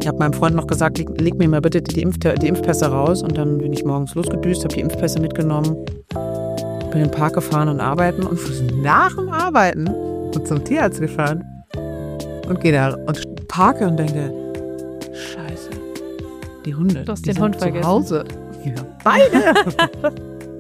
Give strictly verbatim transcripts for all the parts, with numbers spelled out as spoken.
Ich habe meinem Freund noch gesagt, leg, leg mir mal bitte die, Impf die Impfpässe raus. Und dann bin ich morgens losgedüst, habe die Impfpässe mitgenommen, bin in den Park gefahren und arbeiten und nach dem Arbeiten und zum Tierarzt gefahren und gehe da und parke und denke, scheiße, die Hunde, du hast die den sind Hund zu vergessen. Hause. Ja, beide.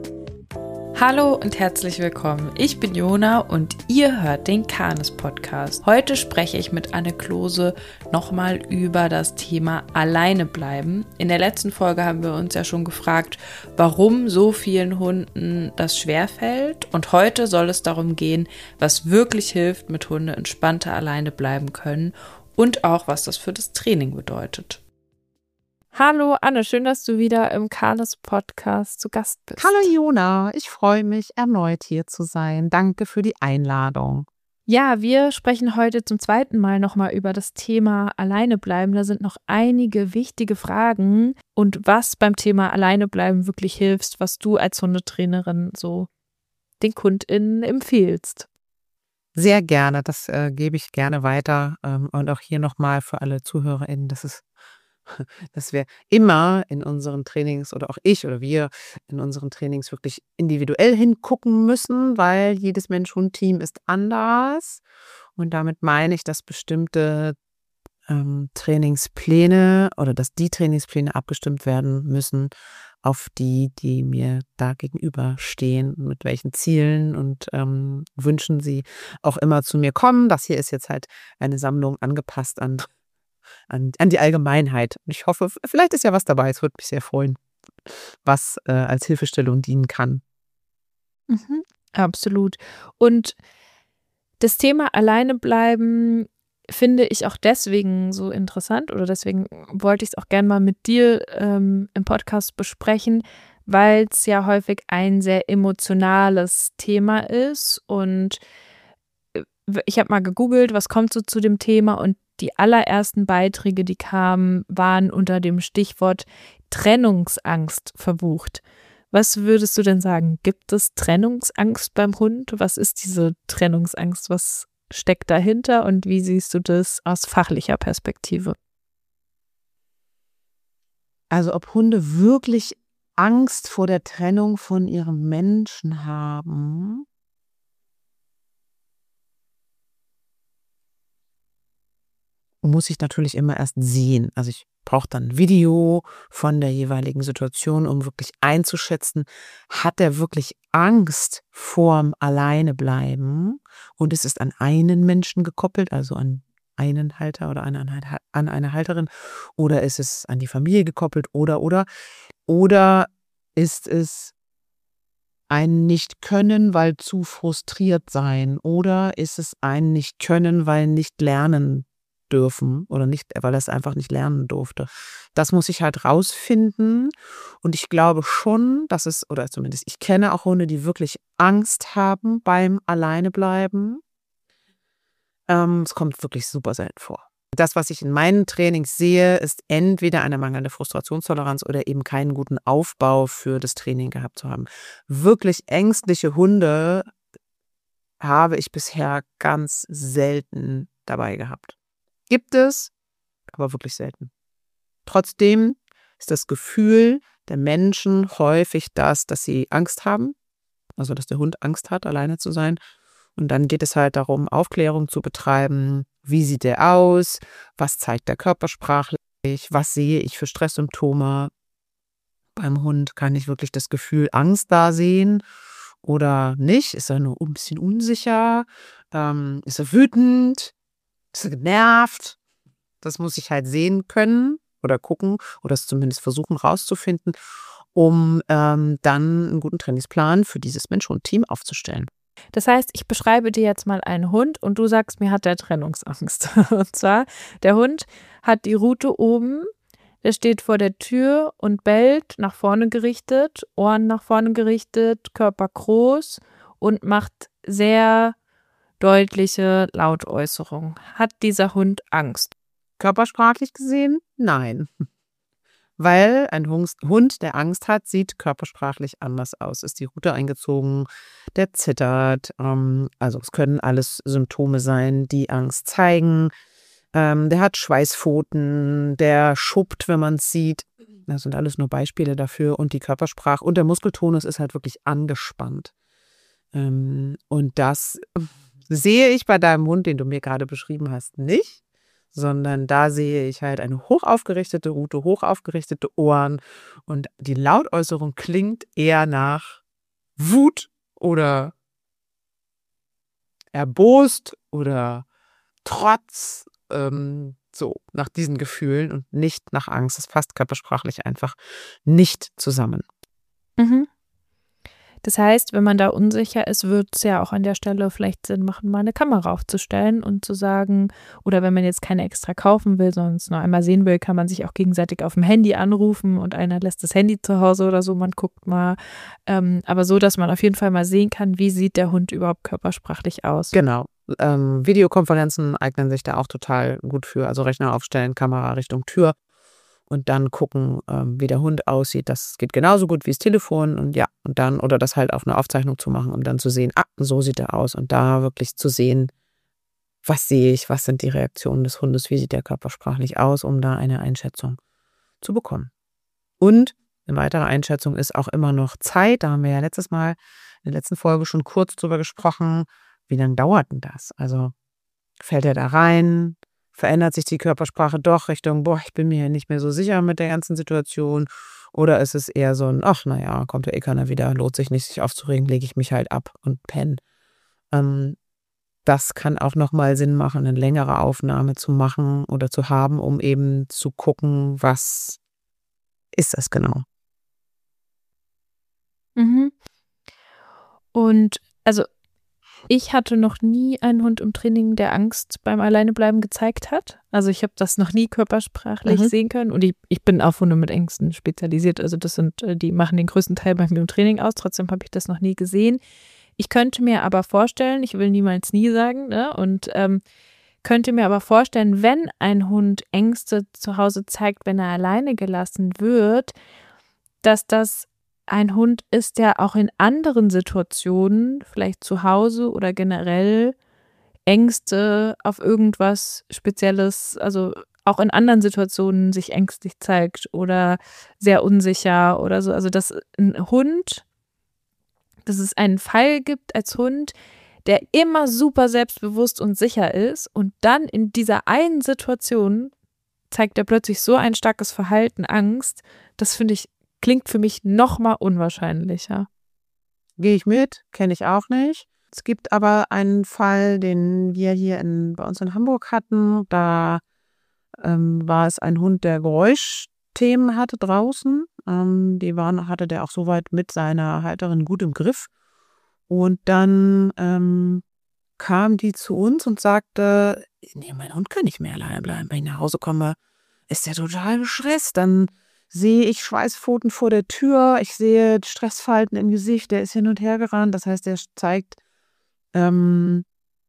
Hallo und herzlich willkommen. Ich bin Jona und ihr hört den Kanes Podcast. Heute spreche ich mit Anne Klose nochmal über das Thema Alleine bleiben. In der letzten Folge haben wir uns ja schon gefragt, warum so vielen Hunden das schwerfällt. Und heute soll es darum gehen, was wirklich hilft, mit Hunde entspannter alleine bleiben können und auch, was das für das Training bedeutet. Hallo Anne, schön, dass du wieder im Kanes Podcast zu Gast bist. Hallo Jona, ich freue mich, erneut hier zu sein. Danke für die Einladung. Ja, wir sprechen heute zum zweiten Mal nochmal über das Thema Alleine bleiben. Da sind noch einige wichtige Fragen und was beim Thema Alleine bleiben wirklich hilft, was du als Hundetrainerin so den KundInnen empfiehlst. Sehr gerne, das äh, gebe ich gerne weiter. Ähm, und auch hier nochmal für alle ZuhörerInnen, das ist dass wir immer in unseren Trainings oder auch ich oder wir in unseren Trainings wirklich individuell hingucken müssen, weil jedes Mensch-Hund-Team ist anders. Und damit meine ich, dass bestimmte ähm, Trainingspläne oder dass die Trainingspläne abgestimmt werden müssen auf die, die mir da gegenüberstehen, mit welchen Zielen und ähm, Wünschen sie auch immer zu mir kommen. Das hier ist jetzt halt eine Sammlung angepasst an An, an die Allgemeinheit. Und ich hoffe, vielleicht ist ja was dabei. Es würde mich sehr freuen, was äh, als Hilfestellung dienen kann. Mhm, absolut. Und das Thema Alleine bleiben finde ich auch deswegen so interessant oder deswegen wollte ich es auch gerne mal mit dir ähm, im Podcast besprechen, weil es ja häufig ein sehr emotionales Thema ist. Und ich habe mal gegoogelt, was kommt so zu dem Thema, und die allerersten Beiträge, die kamen, waren unter dem Stichwort Trennungsangst verbucht. Was würdest du denn sagen? Gibt es Trennungsangst beim Hund? Was ist diese Trennungsangst? Was steckt dahinter und wie siehst du das aus fachlicher Perspektive? Also ob Hunde wirklich Angst vor der Trennung von ihrem Menschen haben? Muss ich natürlich immer erst sehen. Also ich brauche dann ein Video von der jeweiligen Situation, um wirklich einzuschätzen, hat er wirklich Angst vorm Alleinebleiben und es ist an einen Menschen gekoppelt, also an einen Halter oder an eine, an eine Halterin, oder ist es an die Familie gekoppelt oder, oder, oder ist es ein Nicht-Können, weil zu frustriert sein, oder ist es ein Nicht-Können, weil nicht lernen dürfen oder nicht, weil er es einfach nicht lernen durfte. Das muss ich halt rausfinden, und ich glaube schon, dass es, oder zumindest ich kenne auch Hunde, die wirklich Angst haben beim Alleinebleiben. Ähm, es kommt wirklich super selten vor. Das, was ich in meinen Trainings sehe, ist entweder eine mangelnde Frustrationstoleranz oder eben keinen guten Aufbau für das Training gehabt zu haben. Wirklich ängstliche Hunde habe ich bisher ganz selten dabei gehabt. Gibt es, aber wirklich selten. Trotzdem ist das Gefühl der Menschen häufig das, dass sie Angst haben, also dass der Hund Angst hat, alleine zu sein. Und dann geht es halt darum, Aufklärung zu betreiben. Wie sieht der aus? Was zeigt der körpersprachlich? Was sehe ich für Stresssymptome beim Hund? Kann ich wirklich das Gefühl Angst da sehen oder nicht? Ist er nur ein bisschen unsicher? Ähm, ist er wütend? Ist er genervt? Das muss ich halt sehen können oder gucken oder es zumindest versuchen rauszufinden, um ähm, dann einen guten Trainingsplan für dieses Mensch-Hund-Team aufzustellen. Das heißt, ich beschreibe dir jetzt mal einen Hund und du sagst mir, hat der Trennungsangst. Und zwar, der Hund hat die Rute oben, der steht vor der Tür und bellt, nach vorne gerichtet, Ohren nach vorne gerichtet, Körper groß und macht sehr deutliche Lautäußerungen. Hat dieser Hund Angst? Körpersprachlich gesehen, nein. Weil ein Hund, der Angst hat, sieht körpersprachlich anders aus. Ist die Rute eingezogen, der zittert. Ähm, also es können alles Symptome sein, die Angst zeigen. Ähm, der hat Schweißpfoten, der schuppt, wenn man es sieht. Das sind alles nur Beispiele dafür. Und die Körpersprache und der Muskeltonus ist halt wirklich angespannt. Ähm, und das sehe ich bei deinem Hund, den du mir gerade beschrieben hast, nicht. Sondern da sehe ich halt eine hochaufgerichtete Rute, hochaufgerichtete Ohren. Und die Lautäußerung klingt eher nach Wut oder erbost oder Trotz, ähm, so nach diesen Gefühlen und nicht nach Angst. Das passt körpersprachlich einfach nicht zusammen. Mhm. Das heißt, wenn man da unsicher ist, wird es ja auch an der Stelle vielleicht Sinn machen, mal eine Kamera aufzustellen und zu sagen, oder wenn man jetzt keine extra kaufen will, sondern es nur einmal sehen will, kann man sich auch gegenseitig auf dem Handy anrufen und einer lässt das Handy zu Hause oder so, man guckt mal. Ähm, aber so, dass man auf jeden Fall mal sehen kann, wie sieht der Hund überhaupt körpersprachlich aus. Genau. Ähm, Videokonferenzen eignen sich da auch total gut für. Also Rechner aufstellen, Kamera Richtung Tür. Und dann gucken, ähm, wie der Hund aussieht. Das geht genauso gut wie das Telefon und ja, und dann, oder das halt auf eine Aufzeichnung zu machen, um dann zu sehen, ah, so sieht er aus. Und da wirklich zu sehen, was sehe ich, was sind die Reaktionen des Hundes, wie sieht der körpersprachlich aus, um da eine Einschätzung zu bekommen. Und eine weitere Einschätzung ist auch immer noch Zeit. Da haben wir ja letztes Mal in der letzten Folge schon kurz drüber gesprochen. Wie lange dauert denn das? Also fällt er da rein? Verändert sich die Körpersprache doch Richtung, boah, ich bin mir nicht mehr so sicher mit der ganzen Situation? Oder ist es eher so ein, ach naja, kommt ja eh keiner wieder, lohnt sich nicht, sich aufzuregen, lege ich mich halt ab und penne. Ähm, das kann auch nochmal Sinn machen, eine längere Aufnahme zu machen oder zu haben, um eben zu gucken, was ist das genau. Mhm. Und also ich hatte noch nie einen Hund im Training, der Angst beim Alleinebleiben gezeigt hat. Also ich habe das noch nie körpersprachlich Mhm. sehen können. Und ich, ich bin auf Hunde mit Ängsten spezialisiert. Also das sind, äh, die machen den größten Teil bei mir im Training aus. Trotzdem habe ich das noch nie gesehen. Ich könnte mir aber vorstellen, ich will niemals nie sagen, ne? Und ähm, könnte mir aber vorstellen, wenn ein Hund Ängste zu Hause zeigt, wenn er alleine gelassen wird, dass das ein Hund ist, der auch in anderen Situationen, vielleicht zu Hause oder generell, Ängste auf irgendwas Spezielles, also auch in anderen Situationen sich ängstlich zeigt oder sehr unsicher oder so. Also dass ein Hund, dass es einen Fall gibt als Hund, der immer super selbstbewusst und sicher ist und dann in dieser einen Situation zeigt er plötzlich so ein starkes Verhalten, Angst. Das finde ich klingt für mich noch mal unwahrscheinlicher. Gehe ich mit, kenne ich auch nicht. Es gibt aber einen Fall, den wir hier in, bei uns in Hamburg hatten. Da ähm, war es ein Hund, der Geräuschthemen hatte draußen. Ähm, die waren, hatte der auch soweit mit seiner Halterin gut im Griff. Und dann ähm, kam die zu uns und sagte, nee, mein Hund kann nicht mehr alleine bleiben. Wenn ich nach Hause komme, ist der total gestresst. Dann sehe ich Schweißpfoten vor der Tür, ich sehe Stressfalten im Gesicht, der ist hin und her gerannt. Das heißt, der zeigt ähm,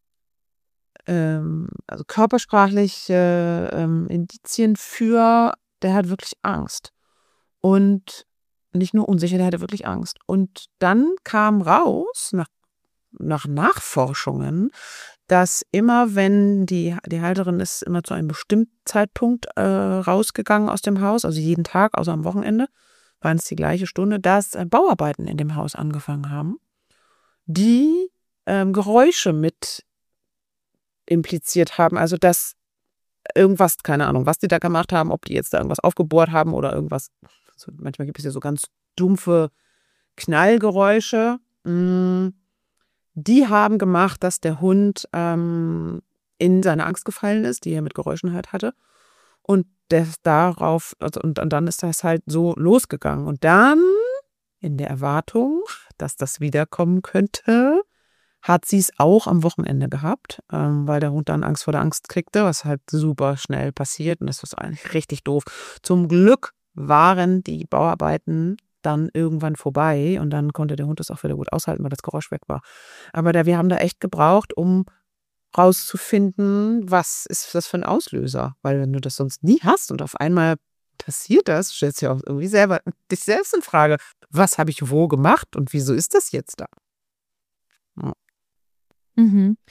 ähm, also körpersprachliche ähm, Indizien für, der hat wirklich Angst. Und nicht nur unsicher, der hatte wirklich Angst. Und dann kam raus, nach, nach Nachforschungen, dass immer, wenn die, die Halterin ist immer zu einem bestimmten Zeitpunkt äh, rausgegangen aus dem Haus, also jeden Tag, außer am Wochenende, waren es die gleiche Stunde, dass äh, Bauarbeiten in dem Haus angefangen haben, die ähm, Geräusche mit impliziert haben. Also, dass irgendwas, keine Ahnung, was die da gemacht haben, ob die jetzt da irgendwas aufgebohrt haben oder irgendwas. Also manchmal gibt es ja so ganz dumpfe Knallgeräusche. Mm. Die haben gemacht, dass der Hund ähm, in seine Angst gefallen ist, die er mit Geräuschen halt hatte. Und das darauf, also und, und dann ist das halt so losgegangen. Und dann, in der Erwartung, dass das wiederkommen könnte, hat sie es auch am Wochenende gehabt, ähm, weil der Hund dann Angst vor der Angst kriegte, was halt super schnell passiert. Und das ist eigentlich richtig doof. Zum Glück waren die Bauarbeiten dann irgendwann vorbei und dann konnte der Hund das auch wieder gut aushalten, weil das Geräusch weg war. Aber da, wir haben da echt gebraucht, um rauszufinden, was ist das für ein Auslöser. Weil wenn du das sonst nie hast und auf einmal passiert das, stellst du ja auch irgendwie selber dich selbst in Frage, was habe ich wo gemacht und wieso ist das jetzt da? Mhm.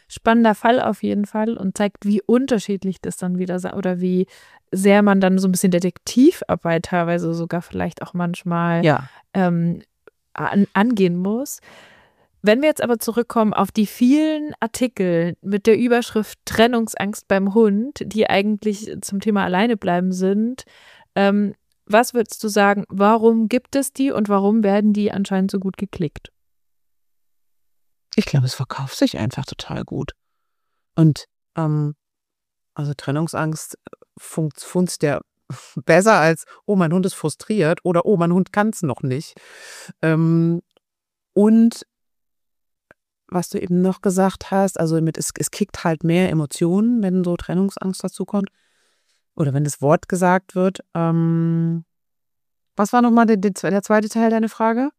spannender Fall auf jeden Fall und zeigt, wie unterschiedlich das dann wieder sei oder wie sehr man dann so ein bisschen Detektivarbeit teilweise sogar vielleicht auch manchmal Ja. ähm, an, angehen muss. Wenn wir jetzt aber zurückkommen auf die vielen Artikel mit der Überschrift Trennungsangst beim Hund, die eigentlich zum Thema Alleinebleiben sind, ähm, was würdest du sagen, warum gibt es die und warum werden die anscheinend so gut geklickt? Ich glaube, es verkauft sich einfach total gut. Und ähm, also Trennungsangst funkt, funzt ja besser als, oh, mein Hund ist frustriert oder oh, mein Hund kann es noch nicht. Ähm, und was du eben noch gesagt hast, also mit, es, es kickt halt mehr Emotionen, wenn so Trennungsangst dazu kommt. Oder wenn das Wort gesagt wird. Ähm, was war nochmal der, der zweite Teil deiner Frage?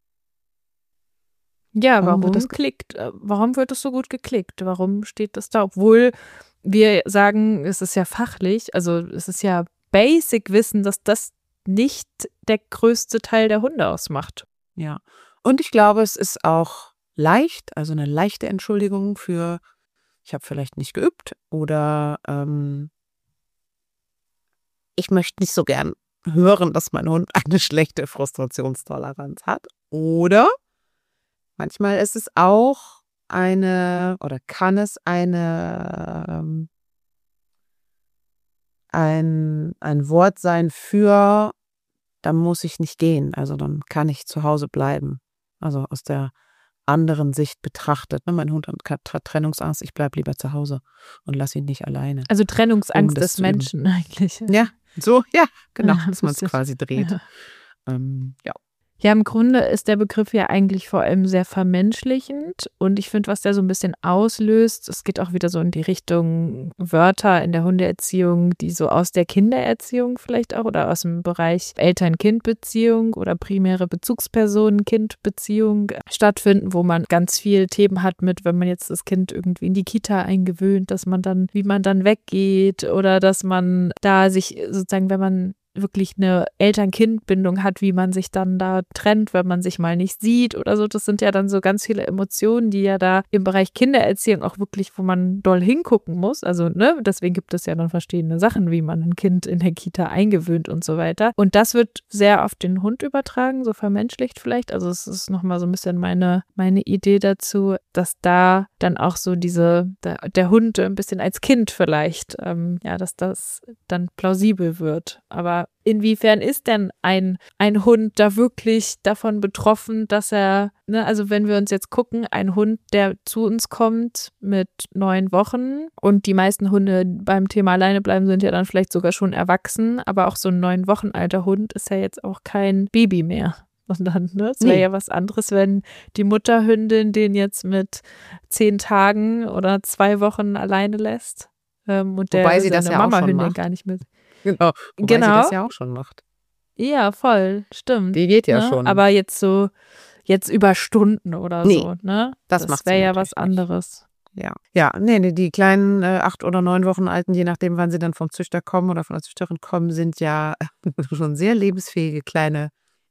Ja, Warum warum wird das ge- klickt? äh, Warum wird es so gut geklickt? Warum steht das da? Obwohl wir sagen, es ist ja fachlich, also es ist ja Basic-Wissen, dass das nicht der größte Teil der Hunde ausmacht. Ja. Und ich glaube, es ist auch leicht, also eine leichte Entschuldigung für, ich habe vielleicht nicht geübt oder ähm, ich möchte nicht so gern hören, dass mein Hund eine schlechte Frustrationstoleranz hat. Oder manchmal ist es auch eine oder kann es eine ähm, ein, ein Wort sein für, dann muss ich nicht gehen. Also dann kann ich zu Hause bleiben. Also aus der anderen Sicht betrachtet. Ne? Mein Hund hat hat Trennungsangst, ich bleibe lieber zu Hause und lasse ihn nicht alleine. Also Trennungsangst Um das des zu üben. Menschen eigentlich. Ja, so, ja, genau, Ja, dass man es bisschen. quasi dreht. Ja. Ähm, ja. Ja, im Grunde ist der Begriff ja eigentlich vor allem sehr vermenschlichend und ich finde, was der so ein bisschen auslöst, es geht auch wieder so in die Richtung Wörter in der Hundeerziehung, die so aus der Kindererziehung vielleicht auch oder aus dem Bereich Eltern-Kind-Beziehung oder primäre Bezugspersonen-Kind-Beziehung stattfinden, wo man ganz viel Themen hat mit, wenn man jetzt das Kind irgendwie in die Kita eingewöhnt, dass man dann, wie man dann weggeht oder dass man da sich sozusagen, wenn man wirklich eine Eltern-Kind-Bindung hat, wie man sich dann da trennt, wenn man sich mal nicht sieht oder so. Das sind ja dann so ganz viele Emotionen, die ja da im Bereich Kindererziehung auch wirklich, wo man doll hingucken muss. Also, ne, deswegen gibt es ja dann verschiedene Sachen, wie man ein Kind in der Kita eingewöhnt und so weiter. Und das wird sehr auf den Hund übertragen, so vermenschlicht vielleicht. Also es ist nochmal so ein bisschen meine, meine Idee dazu, dass da dann auch so diese, der, der Hund ein bisschen als Kind vielleicht, ähm, ja, dass das dann plausibel wird. Aber inwiefern ist denn ein, ein Hund da wirklich davon betroffen, dass er, ne, also wenn wir uns jetzt gucken, ein Hund, der zu uns kommt mit neun Wochen und die meisten Hunde beim Thema alleine bleiben sind ja dann vielleicht sogar schon erwachsen, aber auch so ein neun Wochen alter Hund ist ja jetzt auch kein Baby mehr. Und dann, ne, es wäre Nee. ja was anderes, wenn die Mutterhündin den jetzt mit zehn Tagen oder zwei Wochen alleine lässt. Ähm, und der Wobei sie das seine ja auch schon Mamahündin macht. gar nicht mit. Genau. Wobei sie Genau. das ja auch schon macht. Ja, voll, stimmt. Die geht ja Ne? schon. Aber jetzt so, jetzt über Stunden oder Nee, so, ne? das macht sie wäre ja natürlich was anderes. Ja, ja, nee, nee, die kleinen äh, acht oder neun Wochen alten, je nachdem, wann sie dann vom Züchter kommen oder von der Züchterin kommen, sind ja schon sehr lebensfähige kleine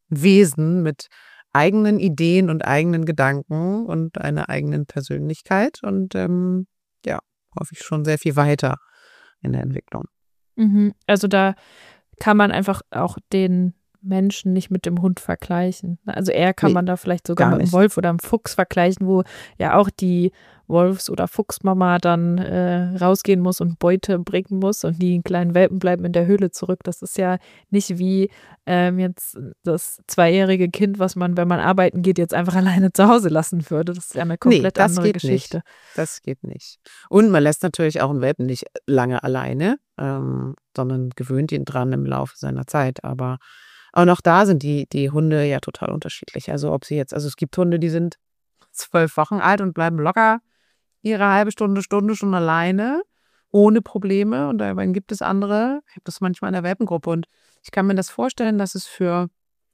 Wesen mit eigenen Ideen und eigenen Gedanken und einer eigenen Persönlichkeit und ähm, ja, hoffe ich schon sehr viel weiter in der Entwicklung. Mhm. Also da kann man einfach auch den Menschen nicht mit dem Hund vergleichen. Also eher kann Nee, man da vielleicht sogar gar mit dem nicht. Wolf oder dem Fuchs vergleichen, wo ja auch die Wolfs- oder Fuchsmama dann äh, rausgehen muss und Beute bringen muss und die kleinen Welpen bleiben in der Höhle zurück. Das ist ja nicht wie ähm, jetzt das zweijährige Kind, was man, wenn man arbeiten geht, jetzt einfach alleine zu Hause lassen würde. Das ist ja eine Nee, komplett das andere geht Geschichte. nicht. Das geht nicht. Und man lässt natürlich auch einen Welpen nicht lange alleine, ähm, sondern gewöhnt ihn dran im Laufe seiner Zeit. Aber auch noch da sind die, die Hunde ja total unterschiedlich. Also ob sie jetzt, also es gibt Hunde, die sind zwölf Wochen alt und bleiben locker ihre halbe Stunde, Stunde schon alleine, ohne Probleme. Und dann gibt es andere, ich habe das manchmal in der Welpengruppe und ich kann mir das vorstellen, dass es für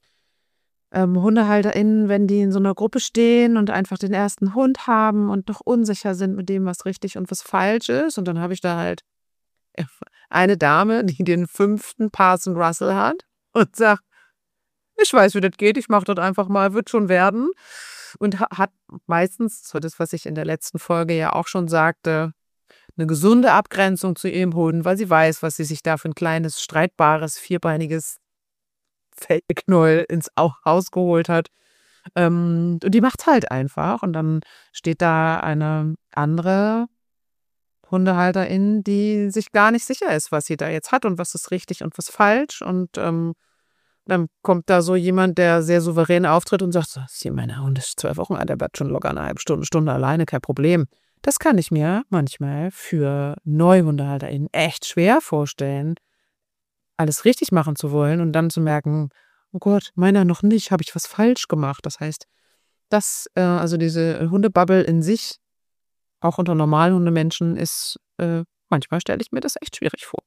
ähm, HundehalterInnen, wenn die in so einer Gruppe stehen und einfach den ersten Hund haben und noch unsicher sind mit dem, was richtig und was falsch ist. Und dann habe ich da halt eine Dame, die den fünften Parson Russell hat und sagt, ich weiß, wie das geht, ich mache das einfach mal, wird schon werden. und ha- hat meistens, so das, was ich in der letzten Folge ja auch schon sagte, eine gesunde Abgrenzung zu ihrem Hund, weil sie weiß, was sie sich da für ein kleines, streitbares, vierbeiniges Fellknäuel ins Au- Haus geholt hat. Ähm, und die macht's halt einfach. Und dann steht da eine andere Hundehalterin, die sich gar nicht sicher ist, was sie da jetzt hat und was ist richtig und was falsch. Und ähm, dann kommt da so jemand, der sehr souverän auftritt und sagt, so, hier, mein Hund ist zwei Wochen alt, der bleibt schon locker eine halbe Stunde, Stunde alleine, kein Problem. Das kann ich mir manchmal für NeuhundehalterInnen echt schwer vorstellen, alles richtig machen zu wollen und dann zu merken, oh Gott, meiner noch nicht, habe ich was falsch gemacht. Das heißt, das, äh, also diese Hundebubble in sich, auch unter normalen Hundemenschen, ist, äh, manchmal stelle ich mir das echt schwierig vor.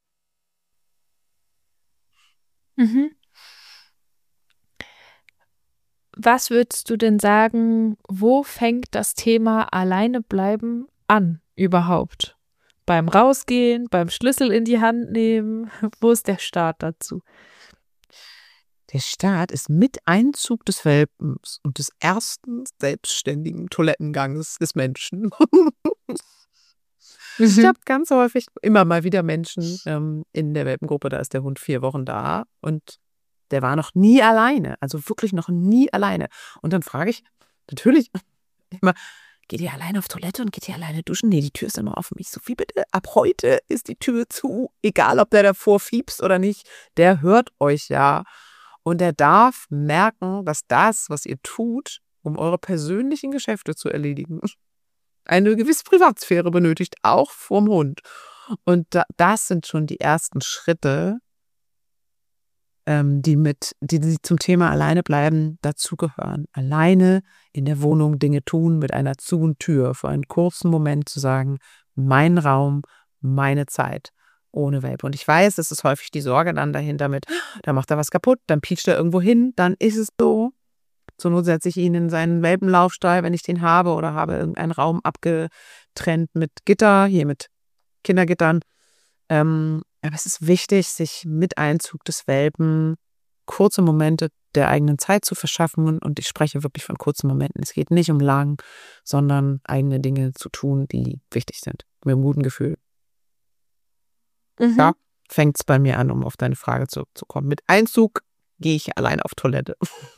Mhm. Was würdest du denn sagen, wo fängt das Thema Alleinebleiben an überhaupt? Beim Rausgehen, beim Schlüssel in die Hand nehmen? Wo ist der Start dazu? Der Start ist mit Einzug des Welpens und des ersten selbstständigen Toilettengangs des Menschen. Ich Mhm. habe ganz häufig immer mal wieder Menschen ähm, in der Welpengruppe, da ist der Hund vier Wochen da und der war noch nie alleine, also wirklich noch nie alleine. Und dann frage ich natürlich immer, geht ihr alleine auf Toilette und geht ihr alleine duschen? Nee, die Tür ist immer offen. Ich so, wie bitte? Ab heute ist die Tür zu, egal ob der davor fiepst oder nicht, der hört euch ja. Und der darf merken, dass das, was ihr tut, um eure persönlichen Geschäfte zu erledigen, eine gewisse Privatsphäre benötigt, auch vorm Hund. Und da, das sind schon die ersten Schritte, ähm, die mit, die, die zum Thema alleine bleiben dazugehören. Alleine in der Wohnung Dinge tun mit einer zu- und Tür, für einen kurzen Moment zu sagen, mein Raum, meine Zeit, ohne Welpe. Und ich weiß, es ist häufig die Sorge dann dahinter mit, da macht er was kaputt, dann pietscht er irgendwo hin, dann ist es so. Zur Not setze ich ihn in seinen Welpenlaufstall, wenn ich den habe, oder habe irgendeinen Raum abgetrennt mit Gitter, hier mit Kindergittern. Ähm, aber es ist wichtig, sich mit Einzug des Welpen kurze Momente der eigenen Zeit zu verschaffen. Und ich spreche wirklich von kurzen Momenten. Es geht nicht um lang, sondern eigene Dinge zu tun, die wichtig sind. Mit einem guten Gefühl. Mhm. Da fängt es bei mir an, um auf deine Frage zurückzukommen. Mit Einzug gehe ich alleine auf Toilette.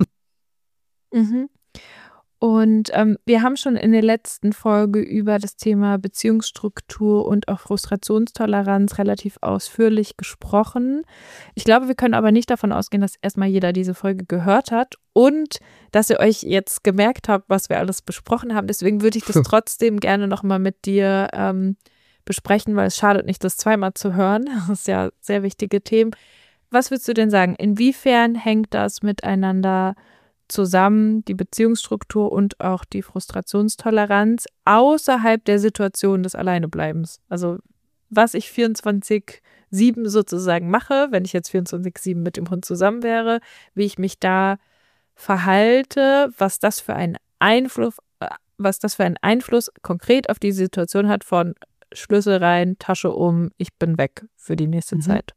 Mhm. Und ähm, wir haben schon in der letzten Folge über das Thema Beziehungsstruktur und auch Frustrationstoleranz relativ ausführlich gesprochen. Ich glaube, wir können aber nicht davon ausgehen, dass erstmal jeder diese Folge gehört hat und dass ihr euch jetzt gemerkt habt, was wir alles besprochen haben. Deswegen würde ich das trotzdem gerne nochmal mit dir ähm, besprechen, weil es schadet nicht, das zweimal zu hören. Das ist ja sehr wichtige Themen. Was würdest du denn sagen? Inwiefern hängt das miteinander zusammen, die Beziehungsstruktur und auch die Frustrationstoleranz außerhalb der Situation des Alleinebleibens? Also was ich vierundzwanzig sieben sozusagen mache, wenn ich jetzt vierundzwanzig sieben mit dem Hund zusammen wäre, wie ich mich da verhalte, was das für einen Einfluss, was das für einen Einfluss konkret auf die Situation hat von Schlüssel rein, Tasche um, ich bin weg für die nächste Mhm. Zeit.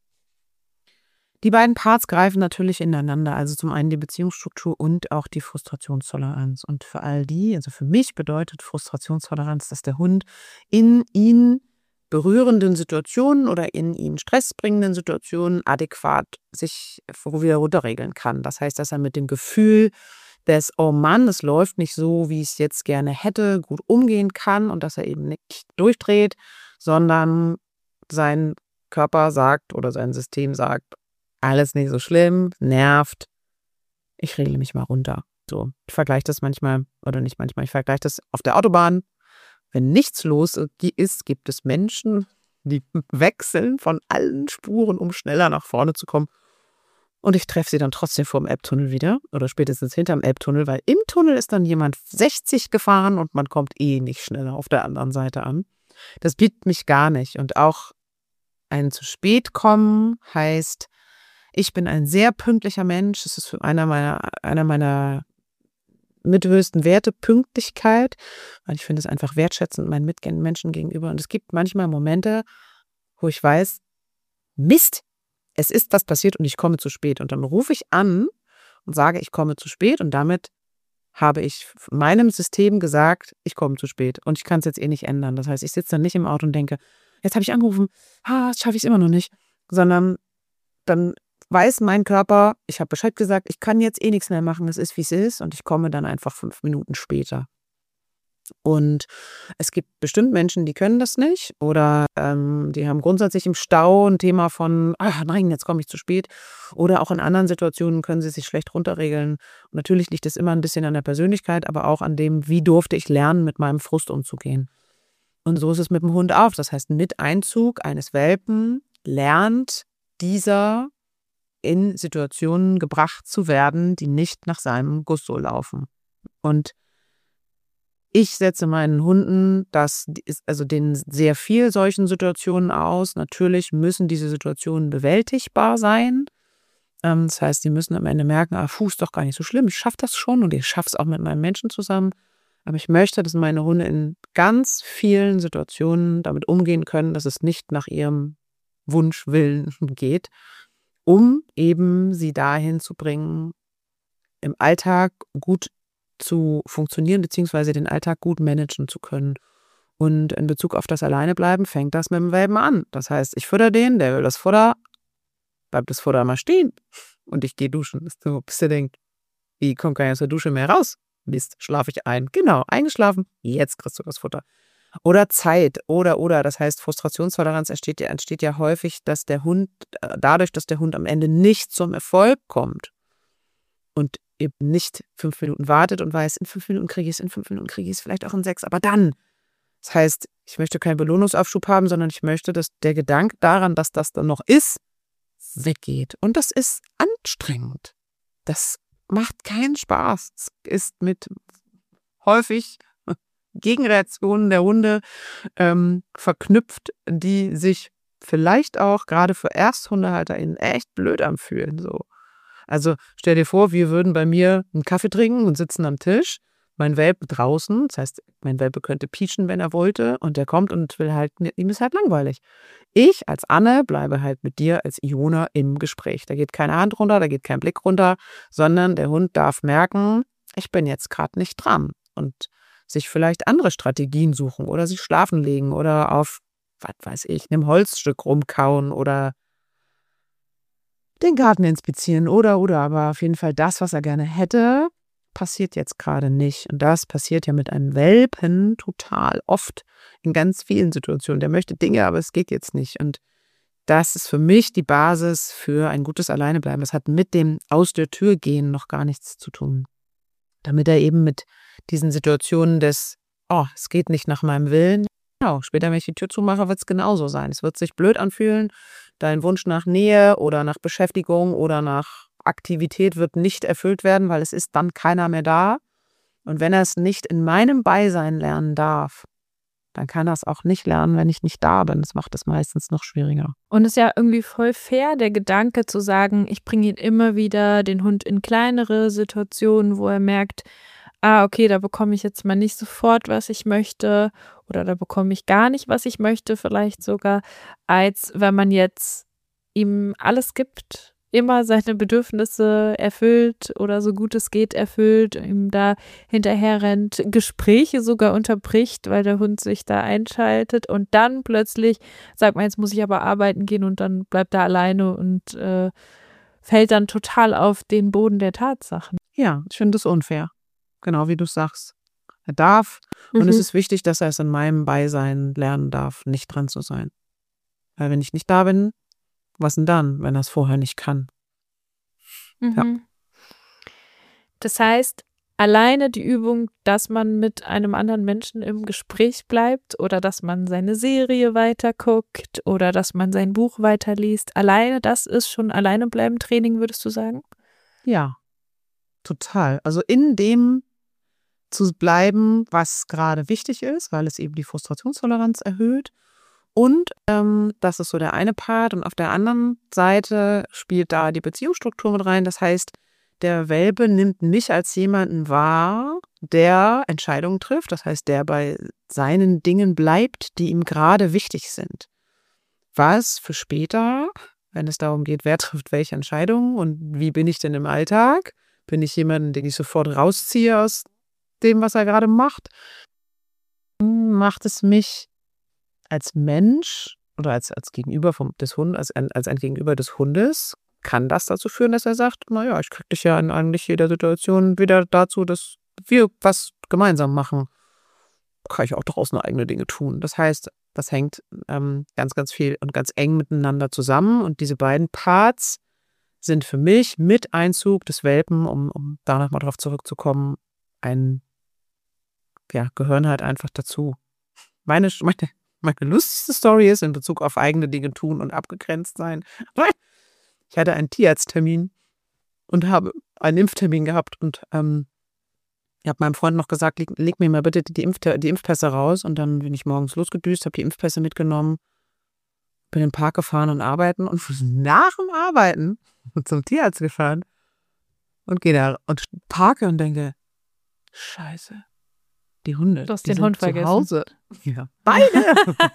Die beiden Parts greifen natürlich ineinander, also zum einen die Beziehungsstruktur und auch die Frustrationstoleranz. Und für all die, also für mich bedeutet Frustrationstoleranz, dass der Hund in ihn berührenden Situationen oder in ihn stressbringenden Situationen adäquat sich wieder runterregeln kann. Das heißt, dass er mit dem Gefühl des, oh Mann, es läuft nicht so, wie ich es jetzt gerne hätte, gut umgehen kann und dass er eben nicht durchdreht, sondern sein Körper sagt oder sein System sagt, alles nicht so schlimm, nervt, ich regle mich mal runter. So, ich vergleiche das manchmal, oder nicht manchmal, ich vergleiche das auf der Autobahn. Wenn nichts los ist, gibt es Menschen, die wechseln von allen Spuren, um schneller nach vorne zu kommen. Und ich treffe sie dann trotzdem vor dem Elbtunnel wieder oder spätestens hinterm Elbtunnel, weil im Tunnel ist dann jemand sechzig gefahren und man kommt eh nicht schneller auf der anderen Seite an. Das bietet mich gar nicht. Und auch ein zu spät kommen heißt, ich bin ein sehr pünktlicher Mensch. Das ist einer meiner, einer meiner mithöchsten Werte, Pünktlichkeit. Weil ich finde es einfach wertschätzend meinen Mitmenschen gegenüber. Und es gibt manchmal Momente, wo ich weiß, Mist, es ist was passiert und ich komme zu spät. Und dann rufe ich an und sage, ich komme zu spät. Und damit habe ich meinem System gesagt, ich komme zu spät und ich kann es jetzt eh nicht ändern. Das heißt, ich sitze dann nicht im Auto und denke, jetzt habe ich angerufen, ah, das schaffe ich immer noch nicht, sondern dann weiß mein Körper, ich habe Bescheid gesagt, ich kann jetzt eh nichts mehr machen, es ist, wie es ist und ich komme dann einfach fünf Minuten später. Und es gibt bestimmt Menschen, die können das nicht oder ähm, die haben grundsätzlich im Stau ein Thema von, ach nein, jetzt komme ich zu spät. Oder auch in anderen Situationen können sie sich schlecht runterregeln. Und natürlich liegt es immer ein bisschen an der Persönlichkeit, aber auch an dem, wie durfte ich lernen, mit meinem Frust umzugehen. Und so ist es mit dem Hund auch. Das heißt, mit Einzug eines Welpen lernt dieser in Situationen gebracht zu werden, die nicht nach seinem Gusto laufen. Und ich setze meinen Hunden, das ist also denen sehr viel solchen Situationen aus. Natürlich müssen diese Situationen bewältigbar sein. Ähm, das heißt, die müssen am Ende merken, ah, Fuß ist doch gar nicht so schlimm, ich schaffe das schon und ich schaffe es auch mit meinem Menschen zusammen. Aber ich möchte, dass meine Hunde in ganz vielen Situationen damit umgehen können, dass es nicht nach ihrem Wunsch, Willen geht, um eben sie dahin zu bringen, im Alltag gut zu funktionieren, beziehungsweise den Alltag gut managen zu können. Und in Bezug auf das Alleinebleiben fängt das mit dem Welpen an. Das heißt, ich fütter den, der will das Futter, bleibt das Futter mal stehen und ich gehe duschen. Das ist so, bis der denkt, wie kommt gar nicht aus der Dusche mehr raus? Mist, schlafe ich ein. Genau, eingeschlafen, jetzt kriegst du das Futter. Oder Zeit, oder, oder, das heißt, Frustrationstoleranz entsteht ja, entsteht ja häufig, dass der Hund, dadurch, dass der Hund am Ende nicht zum Erfolg kommt und eben nicht fünf Minuten wartet und weiß, in fünf Minuten kriege ich es, in fünf Minuten kriege ich es, vielleicht auch in sechs, aber dann. Das heißt, ich möchte keinen Belohnungsaufschub haben, sondern ich möchte, dass der Gedanke daran, dass das dann noch ist, weggeht. Und das ist anstrengend. Das macht keinen Spaß. Es ist mit häufig Gegenreaktionen der Hunde ähm, verknüpft, die sich vielleicht auch gerade für ErsthundehalterInnen echt blöd anfühlen. So. Also stell dir vor, wir würden bei mir einen Kaffee trinken und sitzen am Tisch. Mein Welpe draußen, das heißt, mein Welpe könnte pietschen, wenn er wollte, und der kommt und will halt, ihm ist halt langweilig. Ich als Anne bleibe halt mit dir als Iona im Gespräch. Da geht keine Hand runter, da geht kein Blick runter, sondern der Hund darf merken, ich bin jetzt gerade nicht dran und sich vielleicht andere Strategien suchen oder sich schlafen legen oder auf, was weiß ich, einem Holzstück rumkauen oder den Garten inspizieren oder, oder, aber auf jeden Fall das, was er gerne hätte, passiert jetzt gerade nicht. Und das passiert ja mit einem Welpen total oft in ganz vielen Situationen. Der möchte Dinge, aber es geht jetzt nicht. Und das ist für mich die Basis für ein gutes Alleinebleiben. Das hat mit dem Aus der Tür gehen noch gar nichts zu tun. Damit er eben mit diesen Situationen des, oh, es geht nicht nach meinem Willen, genau, später, wenn ich die Tür zumache, wird es genauso sein. Es wird sich blöd anfühlen. Dein Wunsch nach Nähe oder nach Beschäftigung oder nach Aktivität wird nicht erfüllt werden, weil es ist dann keiner mehr da. Und wenn er es nicht in meinem Beisein lernen darf, dann kann er es auch nicht lernen, wenn ich nicht da bin. Das macht es meistens noch schwieriger. Und es ist ja irgendwie voll fair, der Gedanke zu sagen, ich bringe ihn immer wieder, den Hund, in kleinere Situationen, wo er merkt, ah, okay, da bekomme ich jetzt mal nicht sofort, was ich möchte, oder da bekomme ich gar nicht, was ich möchte, vielleicht sogar, als wenn man jetzt ihm alles gibt, immer seine Bedürfnisse erfüllt oder so gut es geht erfüllt, ihm da hinterher rennt, Gespräche sogar unterbricht, weil der Hund sich da einschaltet und dann plötzlich sagt man, jetzt muss ich aber arbeiten gehen und dann bleibt er alleine und äh, fällt dann total auf den Boden der Tatsachen. Ja, ich finde das unfair. Genau wie du sagst. Er darf mhm. und es ist wichtig, dass er es in meinem Beisein lernen darf, nicht dran zu sein. Weil wenn ich nicht da bin, was denn dann, wenn er es vorher nicht kann? Mhm. Ja. Das heißt, alleine die Übung, dass man mit einem anderen Menschen im Gespräch bleibt oder dass man seine Serie weiterguckt oder dass man sein Buch weiterliest, alleine das ist schon Alleinebleiben-Training, würdest du sagen? Ja, total. Also in dem zu bleiben, was gerade wichtig ist, weil es eben die Frustrationstoleranz erhöht. Und ähm, das ist so der eine Part. Und auf der anderen Seite spielt da die Beziehungsstruktur mit rein. Das heißt, der Welpe nimmt mich als jemanden wahr, der Entscheidungen trifft. Das heißt, der bei seinen Dingen bleibt, die ihm gerade wichtig sind. Was für später, wenn es darum geht, wer trifft welche Entscheidungen und wie bin ich denn im Alltag, Bin ich jemand, den ich sofort rausziehe aus dem, was er gerade macht? Macht es mich als Mensch oder als, als Gegenüber vom, des Hundes, als ein, als ein Gegenüber des Hundes, kann das dazu führen, dass er sagt, naja, ich kriege dich ja in eigentlich jeder Situation wieder dazu, dass wir was gemeinsam machen. Kann ich auch draußen eigene Dinge tun. Das heißt, das hängt ähm, ganz, ganz viel und ganz eng miteinander zusammen. Und diese beiden Parts sind für mich mit Einzug des Welpen, um, um da nochmal drauf zurückzukommen, ein, ja, gehören halt einfach dazu. Meine, meine, meine lustigste Story ist in Bezug auf eigene Dinge tun und abgegrenzt sein. Ich hatte einen Tierarzttermin und habe einen Impftermin gehabt und ähm, ich habe meinem Freund noch gesagt, leg, leg mir mal bitte die, Impf, die Impfpässe raus. Und dann bin ich morgens losgedüst, habe die Impfpässe mitgenommen, bin in den Park gefahren und arbeiten und nach dem Arbeiten zum Tierarzt gefahren und gehe da und parke und denke, Scheiße, die Hunde, Du hast die den sind Hund zu vergessen. Hause. Ja, beide.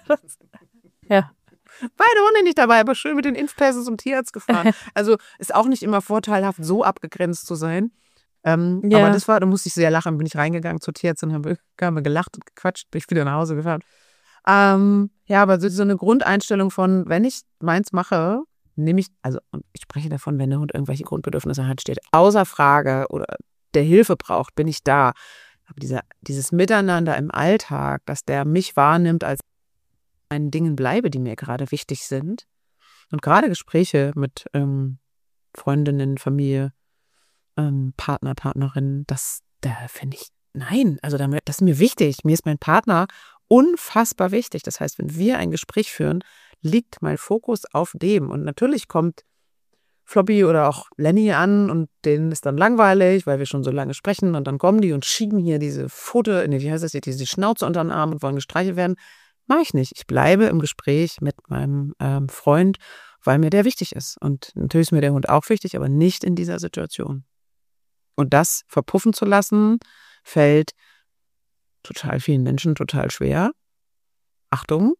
Ja. Beide Hunde nicht dabei, aber schön mit den Impfpässen zum Tierarzt gefahren. Also ist auch nicht immer vorteilhaft, so abgegrenzt zu sein. Ähm, Ja. Aber das war, da musste ich sehr lachen, bin ich reingegangen zur Tierärztin und habe, haben wir gelacht und gequatscht, bin ich wieder nach Hause gefahren. Ähm, ja, aber so, so eine Grundeinstellung von, wenn ich meins mache, nehme ich, also und ich spreche davon, wenn der Hund irgendwelche Grundbedürfnisse hat, steht außer Frage oder der Hilfe braucht, bin ich da. Aber dieser, dieses Miteinander im Alltag, dass der mich wahrnimmt als meinen Dingen bleibe, die mir gerade wichtig sind. Und gerade Gespräche mit ähm, Freundinnen, Familie, ähm, Partner, Partnerin, das, da finde ich, nein, also damit, das ist mir wichtig. Mir ist mein Partner unfassbar wichtig. Das heißt, wenn wir ein Gespräch führen, liegt mein Fokus auf dem. Und natürlich kommt Floppy oder auch Lenny an und denen ist dann langweilig, weil wir schon so lange sprechen und dann kommen die und schieben hier diese Pfote, nee, wie heißt das, diese Schnauze unter den Arm und wollen gestreichelt werden. Mache ich nicht. Ich bleibe im Gespräch mit meinem ähm, Freund, weil mir der wichtig ist. Und natürlich ist mir der Hund auch wichtig, aber nicht in dieser Situation. Und das verpuffen zu lassen, fällt total vielen Menschen total schwer. Achtung,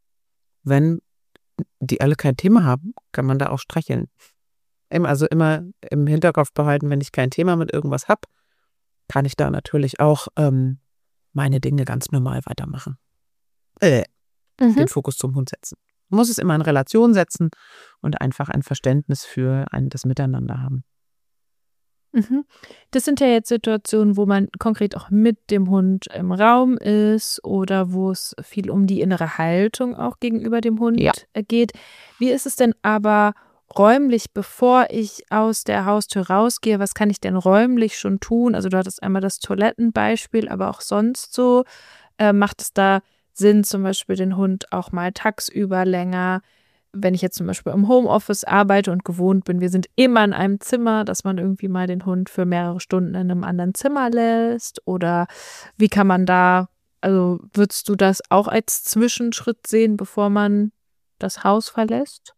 wenn die alle kein Thema haben, kann man da auch streicheln. Also immer im Hinterkopf behalten, wenn ich kein Thema mit irgendwas habe, kann ich da natürlich auch ähm, meine Dinge ganz normal weitermachen. Äh, Mhm. Den Fokus zum Hund setzen. Man muss es immer in Relation setzen und einfach ein Verständnis für ein, das Miteinander haben. Mhm. Das sind ja jetzt Situationen, wo man konkret auch mit dem Hund im Raum ist oder wo es viel um die innere Haltung auch gegenüber dem Hund Ja. geht. Wie ist es denn aber räumlich, bevor ich aus der Haustür rausgehe? Was kann ich denn räumlich schon tun? Also du hattest einmal das Toilettenbeispiel, aber auch sonst so. Äh, macht es da Sinn, zum Beispiel den Hund auch mal tagsüber länger, wenn ich jetzt zum Beispiel im Homeoffice arbeite und gewohnt bin, wir sind immer in einem Zimmer, dass man irgendwie mal den Hund für mehrere Stunden in einem anderen Zimmer lässt? Oder wie kann man da, also würdest du das auch als Zwischenschritt sehen, bevor man das Haus verlässt?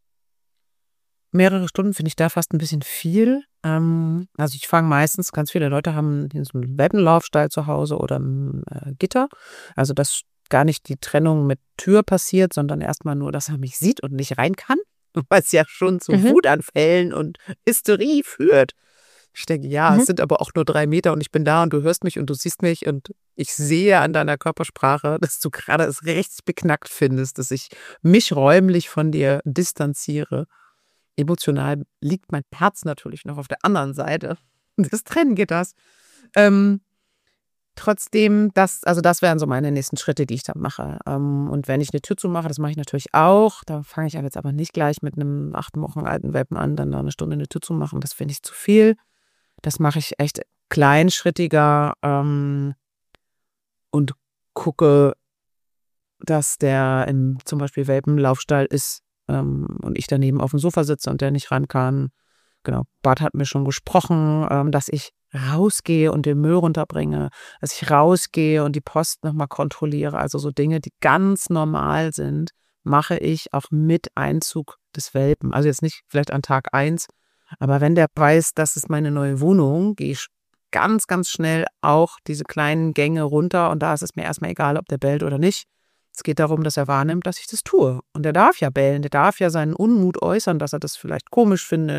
Mehrere Stunden finde ich da fast ein bisschen viel. Ähm, also ich fange meistens, ganz viele Leute haben so einen Welpenlaufstall zu Hause oder ein äh, Gitter. Also dass gar nicht die Trennung mit Tür passiert, sondern erstmal nur, dass er mich sieht und nicht rein kann, was ja schon zu Mhm. Wutanfällen und Hysterie führt. Ich denke, ja, Mhm. es sind aber auch nur drei Meter und ich bin da und du hörst mich und du siehst mich und ich sehe an deiner Körpersprache, dass du gerade es richtig beknackt findest, dass ich mich räumlich von dir distanziere. Emotional liegt mein Herz natürlich noch auf der anderen Seite des Trenngitters. Ähm, trotzdem, das, also das wären so meine nächsten Schritte, die ich da mache. Ähm, und wenn ich eine Tür zumache, das mache ich natürlich auch. Da fange ich jetzt aber nicht gleich mit einem acht Wochen alten Welpen an, dann da eine Stunde eine Tür zu machen. Das finde ich zu viel. Das mache ich echt kleinschrittiger ähm, und gucke, dass der im zum Beispiel Welpenlaufstall ist ähm, und ich daneben auf dem Sofa sitze und der nicht ran kann. Genau, Bart hat mir schon gesprochen, ähm, dass ich rausgehe und den Müll runterbringe, dass ich rausgehe und die Post nochmal kontrolliere. Also so Dinge, die ganz normal sind, mache ich auch mit Einzug des Welpen. Also jetzt nicht vielleicht an Tag eins, aber wenn der weiß, das ist meine neue Wohnung, gehe ich ganz, ganz schnell auch diese kleinen Gänge runter und da ist es mir erstmal egal, ob der bellt oder nicht. Es geht darum, dass er wahrnimmt, dass ich das tue. Und er darf ja bellen, der darf ja seinen Unmut äußern, dass er das vielleicht komisch findet,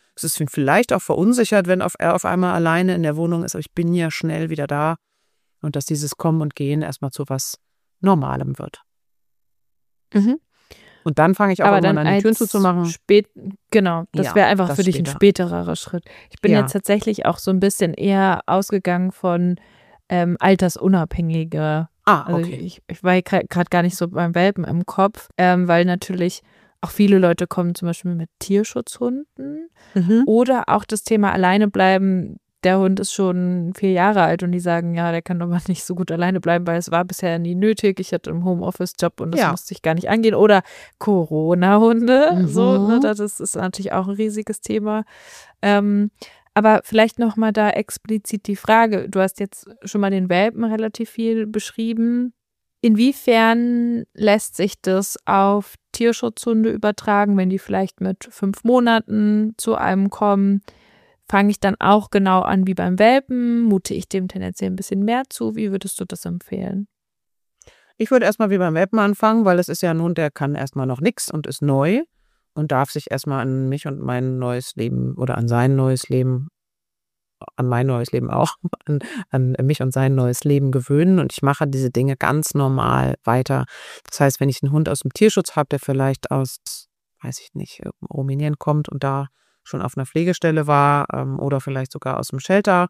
Es ist ihn vielleicht auch verunsichert, wenn auf, er auf einmal alleine in der Wohnung ist, aber ich bin ja schnell wieder da und dass dieses Kommen und Gehen erstmal zu was Normalem wird. Mhm. Und dann fange ich auch Aber irgendwann dann an, die Türen als zuzumachen. spät, genau, das Ja, wäre einfach das für dich ein später. späterer Schritt. Ich bin Ja. jetzt tatsächlich auch so ein bisschen eher ausgegangen von ähm, altersunabhängiger. Ah, Also okay. ich, ich war gerade gar nicht so beim Welpen im Kopf, ähm, weil natürlich auch viele Leute kommen zum Beispiel mit Tierschutzhunden Mhm. oder auch das Thema alleine bleiben. Der Hund ist schon vier Jahre alt und die sagen, ja, der kann aber nicht so gut alleine bleiben, weil es war bisher nie nötig. Ich hatte einen Homeoffice-Job und das Ja. musste ich gar nicht angehen. Oder Corona-Hunde, Mhm. so, ne, das ist, ist natürlich auch ein riesiges Thema. Ähm, aber vielleicht nochmal da explizit die Frage, du hast jetzt schon mal den Welpen relativ viel beschrieben. Inwiefern lässt sich das auf Tierschutzhunde übertragen, wenn die vielleicht mit fünf Monaten zu einem kommen? Fange ich dann auch genau an wie beim Welpen? Mute ich dem tendenziell ein bisschen mehr zu? Wie würdest du das empfehlen? Ich würde erstmal wie beim Welpen anfangen, weil es ist ja ein Hund, der kann erstmal noch nichts und ist neu und darf sich erstmal an mich und mein neues Leben oder an sein neues Leben, an mein neues Leben auch, an, an mich und sein neues Leben gewöhnen. Und ich mache diese Dinge ganz normal weiter. Das heißt, wenn ich einen Hund aus dem Tierschutz habe, der vielleicht aus, weiß ich nicht, Rumänien kommt und da schon auf einer Pflegestelle war ähm, oder vielleicht sogar aus dem Shelter,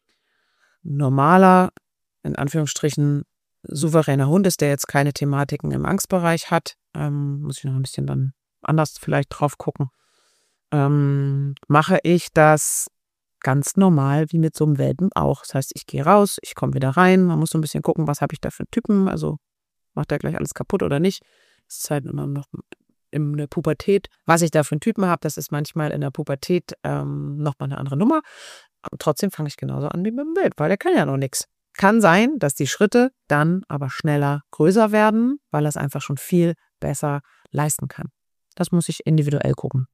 normaler, in Anführungsstrichen, souveräner Hund ist, der jetzt keine Thematiken im Angstbereich hat, ähm, muss ich noch ein bisschen dann anders vielleicht drauf gucken, ähm, mache ich das ganz normal wie mit so einem Welpen auch. Das heißt, ich gehe raus, ich komme wieder rein, man muss so ein bisschen gucken, was habe ich da für Typen, also macht der gleich alles kaputt oder nicht. Das ist halt immer noch in der Pubertät. Was ich da für einen Typen habe, das ist manchmal in der Pubertät ähm, nochmal eine andere Nummer. Aber trotzdem fange ich genauso an wie mit dem Wild, weil der kann ja noch nichts. Kann sein, dass die Schritte dann aber schneller größer werden, weil er es einfach schon viel besser leisten kann. Das muss ich individuell gucken.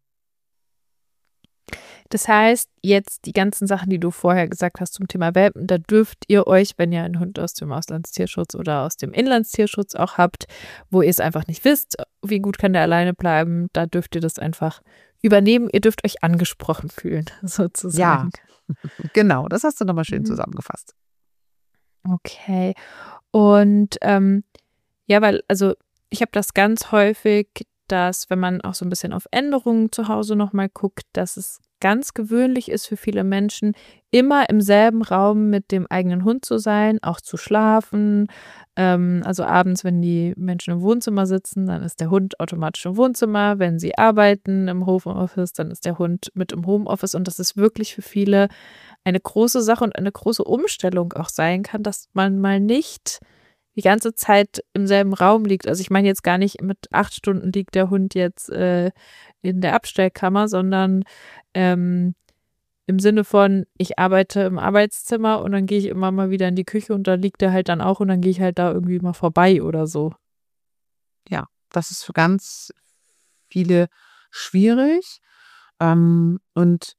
Das heißt, jetzt die ganzen Sachen, die du vorher gesagt hast zum Thema Welpen, da dürft ihr euch, wenn ihr einen Hund aus dem Auslandstierschutz oder aus dem Inlandstierschutz auch habt, wo ihr es einfach nicht wisst, wie gut kann der alleine bleiben, da dürft ihr das einfach übernehmen. Ihr dürft euch angesprochen fühlen, sozusagen. Ja, genau, das hast du nochmal schön Mhm. zusammengefasst. Okay. Und ähm, ja, weil, also ich habe das ganz häufig, dass wenn man auch so ein bisschen auf Änderungen zu Hause nochmal guckt, dass es ganz gewöhnlich ist für viele Menschen, immer im selben Raum mit dem eigenen Hund zu sein, auch zu schlafen. Ähm, also abends, wenn die Menschen im Wohnzimmer sitzen, dann ist der Hund automatisch im Wohnzimmer. Wenn sie arbeiten im Homeoffice, dann ist der Hund mit im Homeoffice. Und das ist wirklich für viele eine große Sache und eine große Umstellung auch sein kann, dass man mal nicht die ganze Zeit im selben Raum liegt. Also ich meine jetzt gar nicht, mit acht Stunden liegt der Hund jetzt äh, in der Abstellkammer, sondern ähm, im Sinne von, ich arbeite im Arbeitszimmer und dann gehe ich immer mal wieder in die Küche und da liegt er halt dann auch und dann gehe ich halt da irgendwie mal vorbei oder so. Ja, das ist für ganz viele schwierig. Ähm, und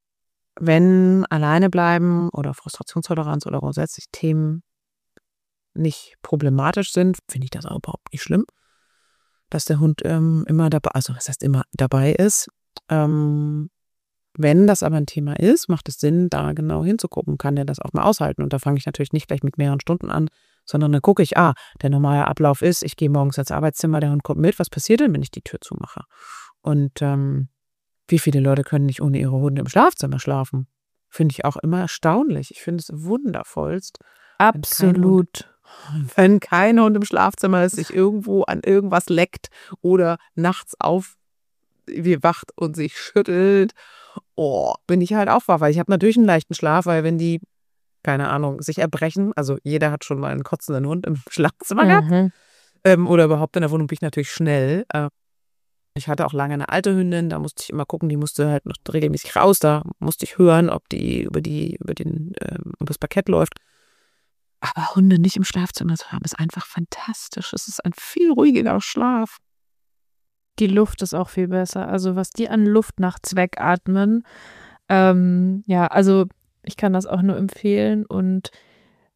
wenn alleine bleiben oder Frustrationstoleranz oder grundsätzlich Themen nicht problematisch sind, finde ich das auch überhaupt nicht schlimm, dass der Hund ähm, immer dabei, also das heißt immer dabei ist. Ähm, wenn das aber ein Thema ist, macht es Sinn, da genau hinzugucken, kann der das auch mal aushalten. Und da fange ich natürlich nicht gleich mit mehreren Stunden an, sondern dann gucke ich, ah, der normale Ablauf ist, ich gehe morgens ins Arbeitszimmer, der Hund kommt mit, was passiert denn, wenn ich die Tür zumache? Und ähm, wie viele Leute können nicht ohne ihre Hunde im Schlafzimmer schlafen? Finde ich auch immer erstaunlich. Ich finde es wundervollst. Absolut. Wenn kein Hund im Schlafzimmer ist, sich irgendwo an irgendwas leckt oder nachts aufwacht und sich schüttelt, oh, bin ich halt auch wach, weil ich habe natürlich einen leichten Schlaf, weil wenn die, keine Ahnung, sich erbrechen, also jeder hat schon mal einen kotzenden Hund im Schlafzimmer gehabt Mhm. ähm, oder überhaupt in der Wohnung bin ich natürlich schnell. Äh, ich hatte auch lange eine alte Hündin, da musste ich immer gucken, die musste halt noch regelmäßig raus, da musste ich hören, ob die über die, über den, ähm, über das Parkett läuft. Aber Hunde nicht im Schlafzimmer zu haben, ist einfach fantastisch. Es ist ein viel ruhigerer Schlaf. Die Luft ist auch viel besser. Also was die an Luft nachts wegatmen, ähm, ja, also ich kann das auch nur empfehlen. Und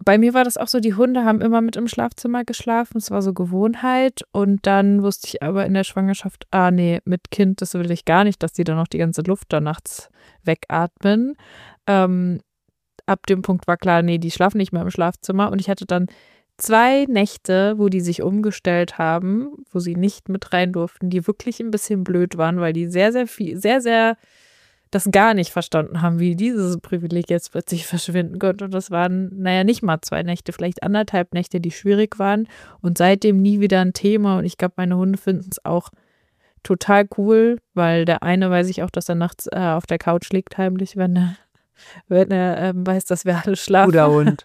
bei mir war das auch so, die Hunde haben immer mit im Schlafzimmer geschlafen. Es war so Gewohnheit. Und dann wusste ich aber in der Schwangerschaft, ah nee, mit Kind, das will ich gar nicht, dass die dann noch die ganze Luft da nachts wegatmen. Ähm, ab dem Punkt war klar, nee, die schlafen nicht mehr im Schlafzimmer. Und ich hatte dann zwei Nächte, wo die sich umgestellt haben, wo sie nicht mit rein durften, die wirklich ein bisschen blöd waren, weil die sehr, sehr viel, sehr, sehr das gar nicht verstanden haben, wie dieses Privileg jetzt plötzlich verschwinden konnte. Und das waren, naja, nicht mal zwei Nächte, vielleicht anderthalb Nächte, die schwierig waren. Und seitdem nie wieder ein Thema. Und ich glaube, meine Hunde finden es auch total cool, weil der eine weiß ich auch, dass er nachts äh, auf der Couch liegt, heimlich, wenn er, wenn er ähm, weiß, dass wir alle schlafen. Guter Hund.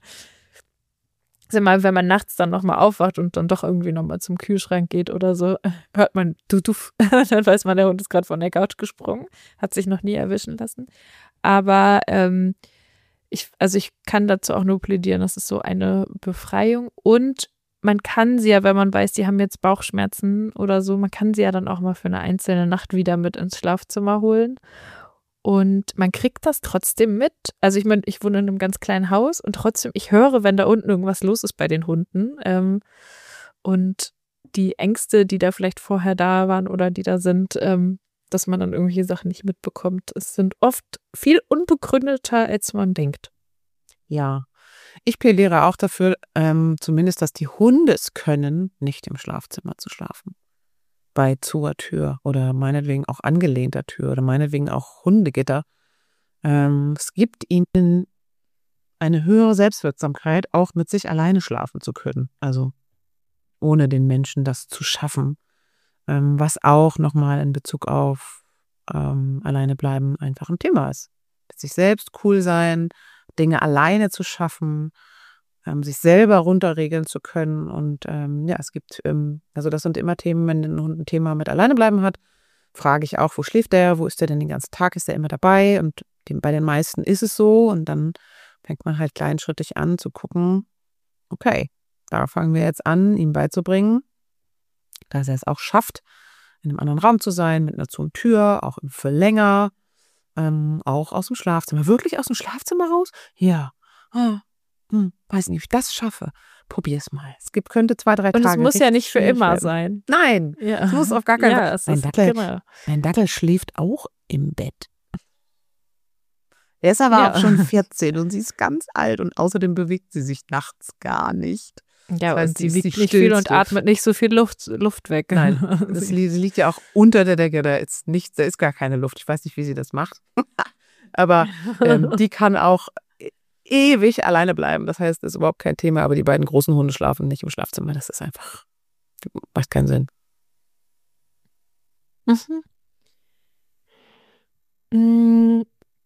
Also mal, wenn man nachts dann nochmal aufwacht und dann doch irgendwie nochmal zum Kühlschrank geht oder so, hört man du, du, dann weiß man, der Hund ist gerade von der Couch gesprungen, hat sich noch nie erwischen lassen. Aber ähm, ich, also ich kann dazu auch nur plädieren, das ist so eine Befreiung. Und man kann sie ja, wenn man weiß, die haben jetzt Bauchschmerzen oder so, man kann sie ja dann auch mal für eine einzelne Nacht wieder mit ins Schlafzimmer holen. Und man kriegt das trotzdem mit. Also ich meine, ich wohne in einem ganz kleinen Haus und trotzdem, ich höre, wenn da unten irgendwas los ist bei den Hunden. Ähm, und die Ängste, die da vielleicht vorher da waren oder die da sind, ähm, dass man dann irgendwelche Sachen nicht mitbekommt, es sind oft viel unbegründeter, als man denkt. Ja, ich plädiere auch dafür, ähm, zumindest, dass die Hunde es können, nicht im Schlafzimmer zu schlafen. Bei zuer Tür oder meinetwegen auch angelehnter Tür oder meinetwegen auch Hundegitter. Ähm, es gibt ihnen eine höhere Selbstwirksamkeit, auch mit sich alleine schlafen zu können. Also ohne den Menschen das zu schaffen. Ähm, was auch nochmal in Bezug auf ähm, alleine bleiben einfach ein Thema ist. Mit sich selbst cool sein, Dinge alleine zu schaffen, ähm, sich selber runterregeln zu können. Und ähm, ja, es gibt, ähm, also das sind immer Themen, wenn ein Hund ein Thema mit alleine bleiben hat, frage ich auch, wo schläft der, wo ist der denn den ganzen Tag, ist der immer dabei? Und dem, bei den meisten ist es so. Und dann fängt man halt kleinschrittig an zu gucken, okay, da fangen wir jetzt an, ihm beizubringen, dass er es auch schafft, in einem anderen Raum zu sein, mit einer zu Tür, auch für länger, ähm, auch aus dem Schlafzimmer. Wirklich aus dem Schlafzimmer raus? Ja. Ah, hm, weiß nicht, ob ich das schaffe. Probier's mal. Es gibt, könnte zwei, drei Und Tage. es muss ja richtig nicht für schwierig immer werden. sein. Nein, Ja. es muss auf gar keinen Ja, Fall. es Mein ist Dackel, genau. mein Dackel schläft auch im Bett. Er ist aber Ja. auch schon vierzehn und sie ist ganz alt und außerdem bewegt sie sich nachts gar nicht. Ja, Das heißt, und sie sie ist wiegt die nicht viel und stillste. atmet nicht so viel Luft, Luft weg. Nein, das, li- sie liegt ja auch unter der Decke, da ist nichts, da ist gar keine Luft. Ich weiß nicht, wie sie das macht. Aber ähm, die kann auch e- ewig alleine bleiben. Das heißt, das ist überhaupt kein Thema, aber die beiden großen Hunde schlafen nicht im Schlafzimmer. Das ist einfach, macht keinen Sinn. Mhm. Mm,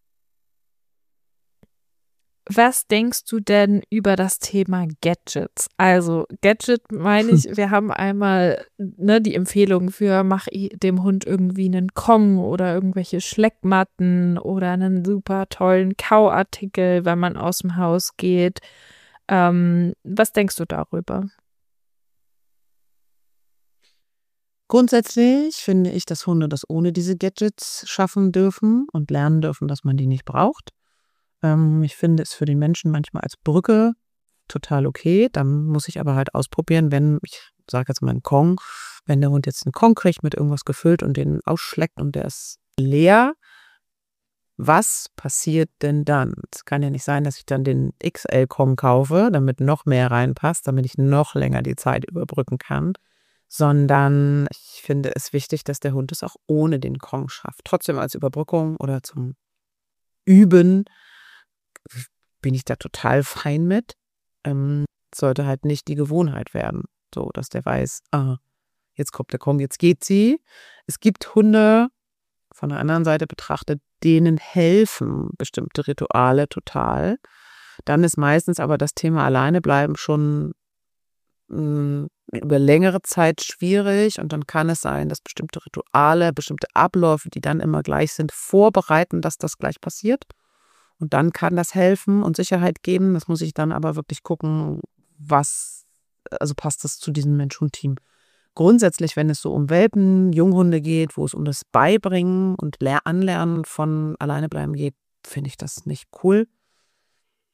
Was denkst du denn über das Thema Gadgets? Also Gadget meine ich, wir haben einmal ne, die Empfehlung für mach i- dem Hund irgendwie einen Kong oder irgendwelche Schleckmatten oder einen super tollen Kauartikel, wenn man aus dem Haus geht. Ähm, was denkst du darüber? Grundsätzlich finde ich, dass Hunde das ohne diese Gadgets schaffen dürfen und lernen dürfen, dass man die nicht braucht. Ähm, ich finde es für den Menschen manchmal als Brücke total okay. Dann muss ich aber halt ausprobieren, wenn, ich sage jetzt mal einen Kong, wenn der Hund jetzt einen Kong kriegt mit irgendwas gefüllt und den ausschleckt und der ist leer, was passiert denn dann? Es kann ja nicht sein, dass ich dann den X L-Kong kaufe, damit noch mehr reinpasst, damit ich noch länger die Zeit überbrücken kann, sondern ich finde es wichtig, dass der Hund es auch ohne den Kong schafft. Trotzdem als Überbrückung oder zum Üben bin ich da total fein mit. Ähm, sollte halt nicht die Gewohnheit werden, so dass der weiß, ah, jetzt kommt der Kong, jetzt geht sie. Es gibt Hunde, von der anderen Seite betrachtet, denen helfen bestimmte Rituale total. Dann ist meistens aber das Thema Alleinebleiben schon mh, über längere Zeit schwierig und dann kann es sein, dass bestimmte Rituale, bestimmte Abläufe, die dann immer gleich sind, vorbereiten, dass das gleich passiert. Und dann kann das helfen und Sicherheit geben. Das muss ich dann aber wirklich gucken, was, also passt das zu diesem Mensch-Hund-Team. Grundsätzlich, wenn es so um Welpen, Junghunde geht, wo es um das Beibringen und Lehr- Anlernen von Alleinebleiben geht, finde ich das nicht cool.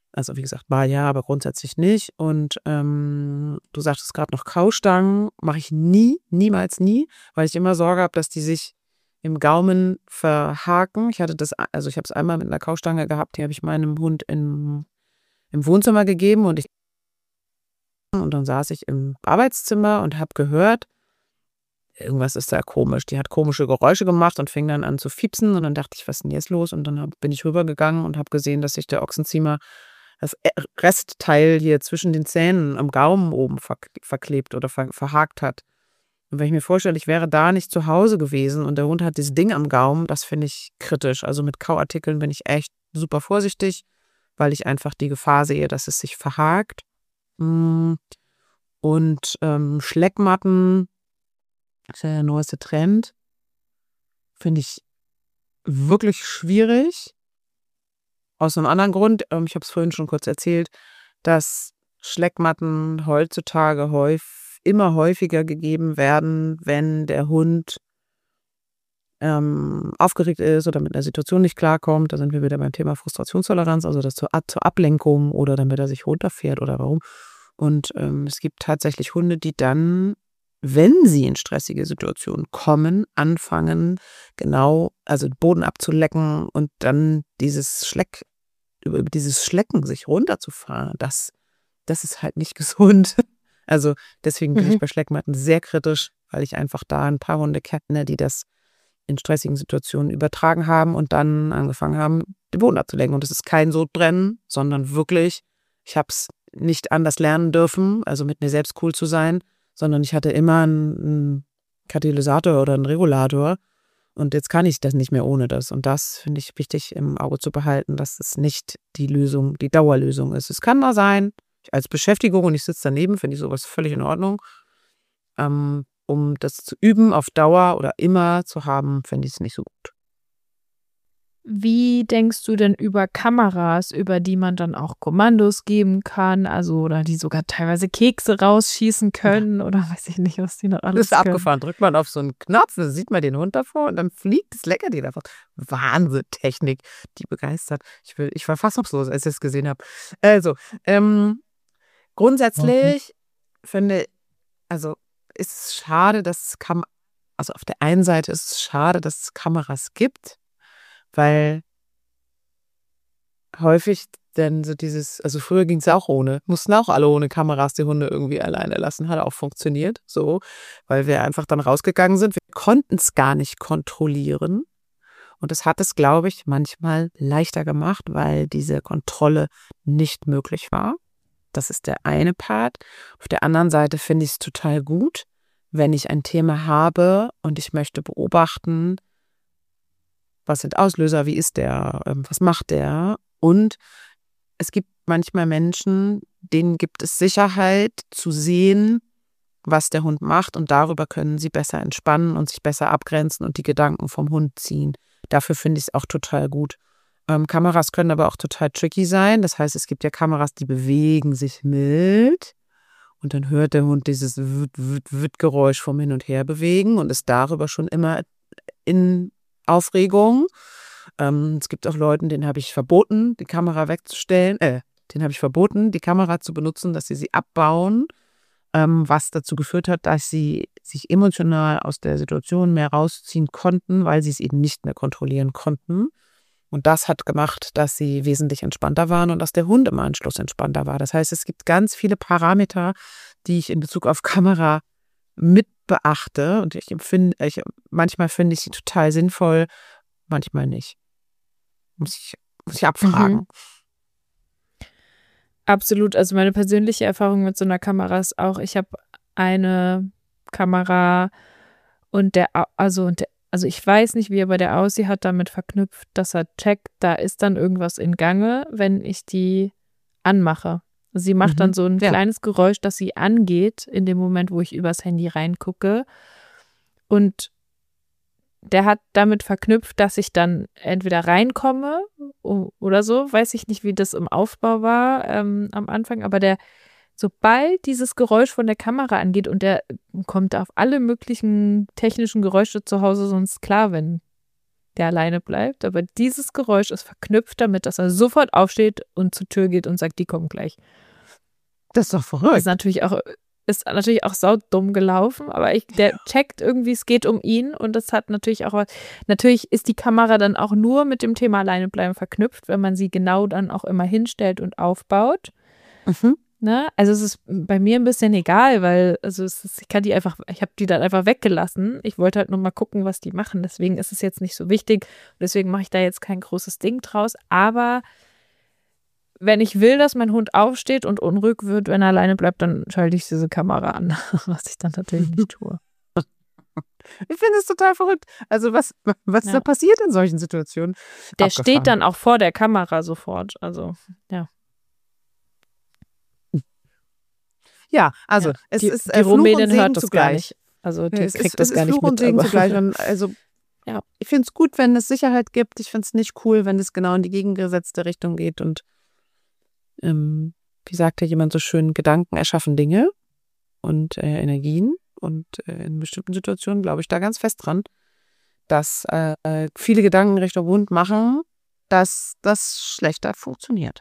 Also wie gesagt, mal ja, aber grundsätzlich nicht. Und ähm, du sagtest gerade noch Kaustangen, mache ich nie, niemals nie, weil ich immer Sorge habe, dass die sich im Gaumen verhaken. Ich hatte das, also ich habe es einmal mit einer Kaustange gehabt, die habe ich meinem Hund im, im Wohnzimmer gegeben und ich und dann saß ich im Arbeitszimmer und habe gehört, irgendwas ist da komisch. Die hat komische Geräusche gemacht und fing dann an zu fiepsen und dann dachte ich, was ist denn jetzt los? Und dann hab, bin ich rübergegangen und habe gesehen, dass sich der Ochsenziemer das Restteil hier zwischen den Zähnen am Gaumen oben verklebt oder ver verhakt hat. Und wenn ich mir vorstelle, ich wäre da nicht zu Hause gewesen und der Hund hat dieses Ding am Gaumen, das finde ich kritisch. Also mit Kauartikeln bin ich echt super vorsichtig, weil ich einfach die Gefahr sehe, dass es sich verhakt. Und ähm, Schleckmatten, das ist ja der neueste Trend, finde ich wirklich schwierig. Aus einem anderen Grund, ähm, ich habe es vorhin schon kurz erzählt, dass Schleckmatten heutzutage häufig, immer häufiger gegeben werden, wenn der Hund ähm, aufgeregt ist oder mit einer Situation nicht klarkommt. Da sind wir wieder beim Thema Frustrationstoleranz, also das zur, zur Ablenkung oder damit er sich runterfährt oder warum. Und ähm, es gibt tatsächlich Hunde, die dann, wenn sie in stressige Situationen kommen, anfangen, genau, also Boden abzulecken und dann dieses Schleck, über dieses Schlecken sich runterzufahren, das, das ist halt nicht gesund. Also deswegen bin Mhm. ich bei Schleckmatten sehr kritisch, weil ich einfach da ein paar Hunde kenne, die das in stressigen Situationen übertragen haben und dann angefangen haben, den Boden abzulenken. Und es ist kein Sodbrennen, sondern wirklich, ich habe es nicht anders lernen dürfen, also mit mir selbst cool zu sein, sondern ich hatte immer einen, einen Katalysator oder einen Regulator und jetzt kann ich das nicht mehr ohne das. Und das finde ich wichtig im Auge zu behalten, dass es nicht die Lösung, die Dauerlösung ist. Es kann mal sein, als Beschäftigung und ich sitze daneben, finde ich sowas völlig in Ordnung. Ähm, um das zu üben, auf Dauer oder immer zu haben, finde ich es nicht so gut. Wie denkst du denn über Kameras, über die man dann auch Kommandos geben kann, also oder die sogar teilweise Kekse rausschießen können oder weiß ich nicht, was die noch Das alles ist können? abgefahren. Drückt man auf so einen Knopf, dann sieht man den Hund davor und dann fliegt das Leckerli davon. Wahnsinn, Technik, die begeistert. Ich, will, ich war fassungslos, als ich es gesehen habe. Also, ähm, grundsätzlich finde also ist es schade, dass es Kam also auf der einen Seite ist es schade, dass es Kameras gibt, weil häufig denn so dieses, also früher ging es ja auch ohne, mussten auch alle ohne Kameras die Hunde irgendwie alleine lassen, hat auch funktioniert, so, weil wir einfach dann rausgegangen sind. Wir konnten es gar nicht kontrollieren und das hat es, glaube ich, manchmal leichter gemacht, weil diese Kontrolle nicht möglich war. Das ist der eine Part. Auf der anderen Seite finde ich es total gut, wenn ich ein Thema habe und ich möchte beobachten, was sind Auslöser, wie ist der, ähm, was macht der? Und es gibt manchmal Menschen, denen gibt es Sicherheit zu sehen, was der Hund macht und darüber können sie besser entspannen und sich besser abgrenzen und die Gedanken vom Hund ziehen. Dafür finde ich es auch total gut. Ähm, Kameras können aber auch total tricky sein. Das heißt, es gibt ja Kameras, die bewegen sich mild und dann hört der Hund dieses Wüt-Wüt-Wüt-Geräusch vom Hin und Her bewegen und ist darüber schon immer in Aufregung. Ähm, es gibt auch Leute, denen habe ich verboten, die Kamera wegzustellen. Äh, denen habe ich verboten, die Kamera zu benutzen, dass sie sie abbauen, ähm, was dazu geführt hat, dass sie sich emotional aus der Situation mehr rausziehen konnten, weil sie es eben nicht mehr kontrollieren konnten. Und das hat gemacht, dass sie wesentlich entspannter waren und dass der Hund im Anschluss entspannter war. Das heißt, es gibt ganz viele Parameter, die ich in Bezug auf Kamera mit beachte. Und ich empfinde, ich, manchmal finde ich sie total sinnvoll, manchmal nicht. Muss ich, muss ich abfragen. Mhm. Absolut. Also meine persönliche Erfahrung mit so einer Kamera ist auch, ich habe eine Kamera und der, also, und der, also ich weiß nicht, wie, aber der Aussie hat damit verknüpft, dass er checkt, da ist dann irgendwas in Gange, wenn ich die anmache. Sie macht Mhm. dann so ein Ja. kleines Geräusch, das sie angeht, in dem Moment, wo ich übers Handy reingucke. Und der hat damit verknüpft, dass ich dann entweder reinkomme oder so. Weiß ich nicht, wie das im Aufbau war ähm, am Anfang, aber der, sobald dieses Geräusch von der Kamera angeht und der kommt auf alle möglichen technischen Geräusche zu Hause sonst klar, wenn der alleine bleibt. Aber dieses Geräusch ist verknüpft damit, dass er sofort aufsteht und zur Tür geht und sagt, die kommen gleich. Das ist doch Das verrückt. ist natürlich auch, ist natürlich auch saudumm gelaufen, aber ich, der checkt irgendwie, es geht um ihn und das hat natürlich auch, natürlich ist die Kamera dann auch nur mit dem Thema alleine bleiben verknüpft, wenn man sie genau dann auch immer hinstellt und aufbaut. Mhm. Ne? Also es ist bei mir ein bisschen egal, weil also es ist, ich kann die einfach, ich habe die dann einfach weggelassen. Ich wollte halt nur mal gucken, was die machen. Deswegen ist es jetzt nicht so wichtig. Deswegen mache ich da jetzt kein großes Ding draus. Aber wenn ich will, dass mein Hund aufsteht und unruhig wird, wenn er alleine bleibt, dann schalte ich diese Kamera an, was ich dann natürlich nicht tue. Ich finde es total verrückt. Also was, was Ja. da passiert in solchen Situationen? Der Abgefahren. steht dann auch vor der Kamera sofort. Also ja. Ja, also Ja. es die, ist die äh, Fluch und Rumänin Segen hört das gar zugleich. nicht. Also die Es kriegt ist, das es gar ist nicht Fluch und mit. Segen Aber zugleich. Und also ja. ich finde es gut, wenn es Sicherheit gibt. Ich finde es nicht cool, wenn es genau in die gegengesetzte Richtung geht. Und ähm, wie sagte jemand so schön, Gedanken erschaffen Dinge und äh, Energien. Und äh, in bestimmten Situationen glaube ich da ganz fest dran, dass äh, äh, viele Gedanken Richtung Hund machen, dass das schlechter funktioniert.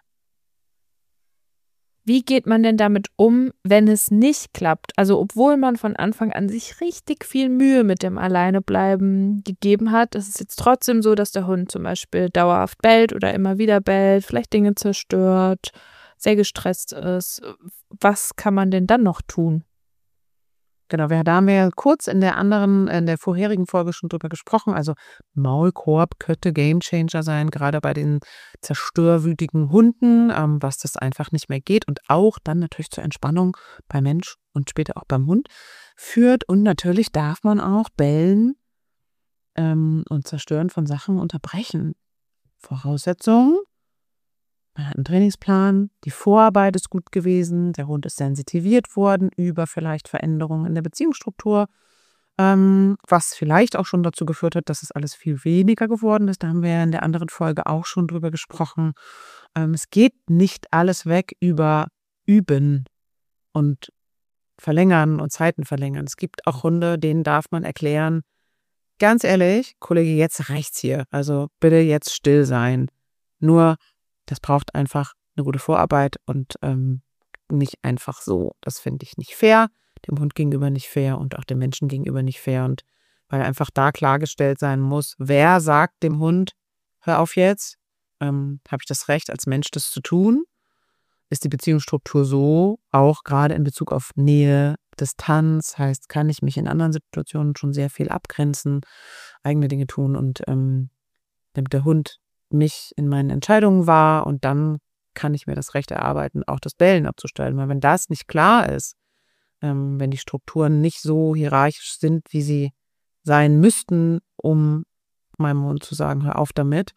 Wie geht man denn damit um, wenn es nicht klappt? Also obwohl man von Anfang an sich richtig viel Mühe mit dem Alleinebleiben gegeben hat, ist es jetzt trotzdem so, dass der Hund zum Beispiel dauerhaft bellt oder immer wieder bellt, vielleicht Dinge zerstört, sehr gestresst ist. Was kann man denn dann noch tun? Genau, wir, da haben wir ja kurz in der anderen, in der vorherigen Folge schon drüber gesprochen. Also Maulkorb könnte Gamechanger sein, gerade bei den zerstörwütigen Hunden, ähm, was das einfach nicht mehr geht und auch dann natürlich zur Entspannung beim Mensch und später auch beim Hund führt. Und natürlich darf man auch Bellen ähm, und Zerstören von Sachen unterbrechen. Voraussetzung: Man hat einen Trainingsplan, die Vorarbeit ist gut gewesen, der Hund ist sensitiviert worden über vielleicht Veränderungen in der Beziehungsstruktur, ähm, was vielleicht auch schon dazu geführt hat, dass es alles viel weniger geworden ist. Da haben wir ja in der anderen Folge auch schon drüber gesprochen. Ähm, es geht nicht alles weg über Üben und Verlängern und Zeiten verlängern. Es gibt auch Hunde, denen darf man erklären, ganz ehrlich, Kollege, jetzt reicht's hier. Also bitte jetzt still sein. Nur das braucht einfach eine gute Vorarbeit und ähm, nicht einfach so. Das finde ich nicht fair, dem Hund gegenüber nicht fair und auch dem Menschen gegenüber nicht fair. Und weil einfach da klargestellt sein muss, wer sagt dem Hund, hör auf jetzt, ähm, habe ich das Recht als Mensch, das zu tun? Ist die Beziehungsstruktur so, auch gerade in Bezug auf Nähe, Distanz, heißt, kann ich mich in anderen Situationen schon sehr viel abgrenzen, eigene Dinge tun und ähm, damit der Hund mich in meinen Entscheidungen wahr und dann kann ich mir das Recht erarbeiten, auch das Bellen abzustellen. Weil wenn das nicht klar ist, ähm, wenn die Strukturen nicht so hierarchisch sind, wie sie sein müssten, um meinem Hund zu sagen, hör auf damit,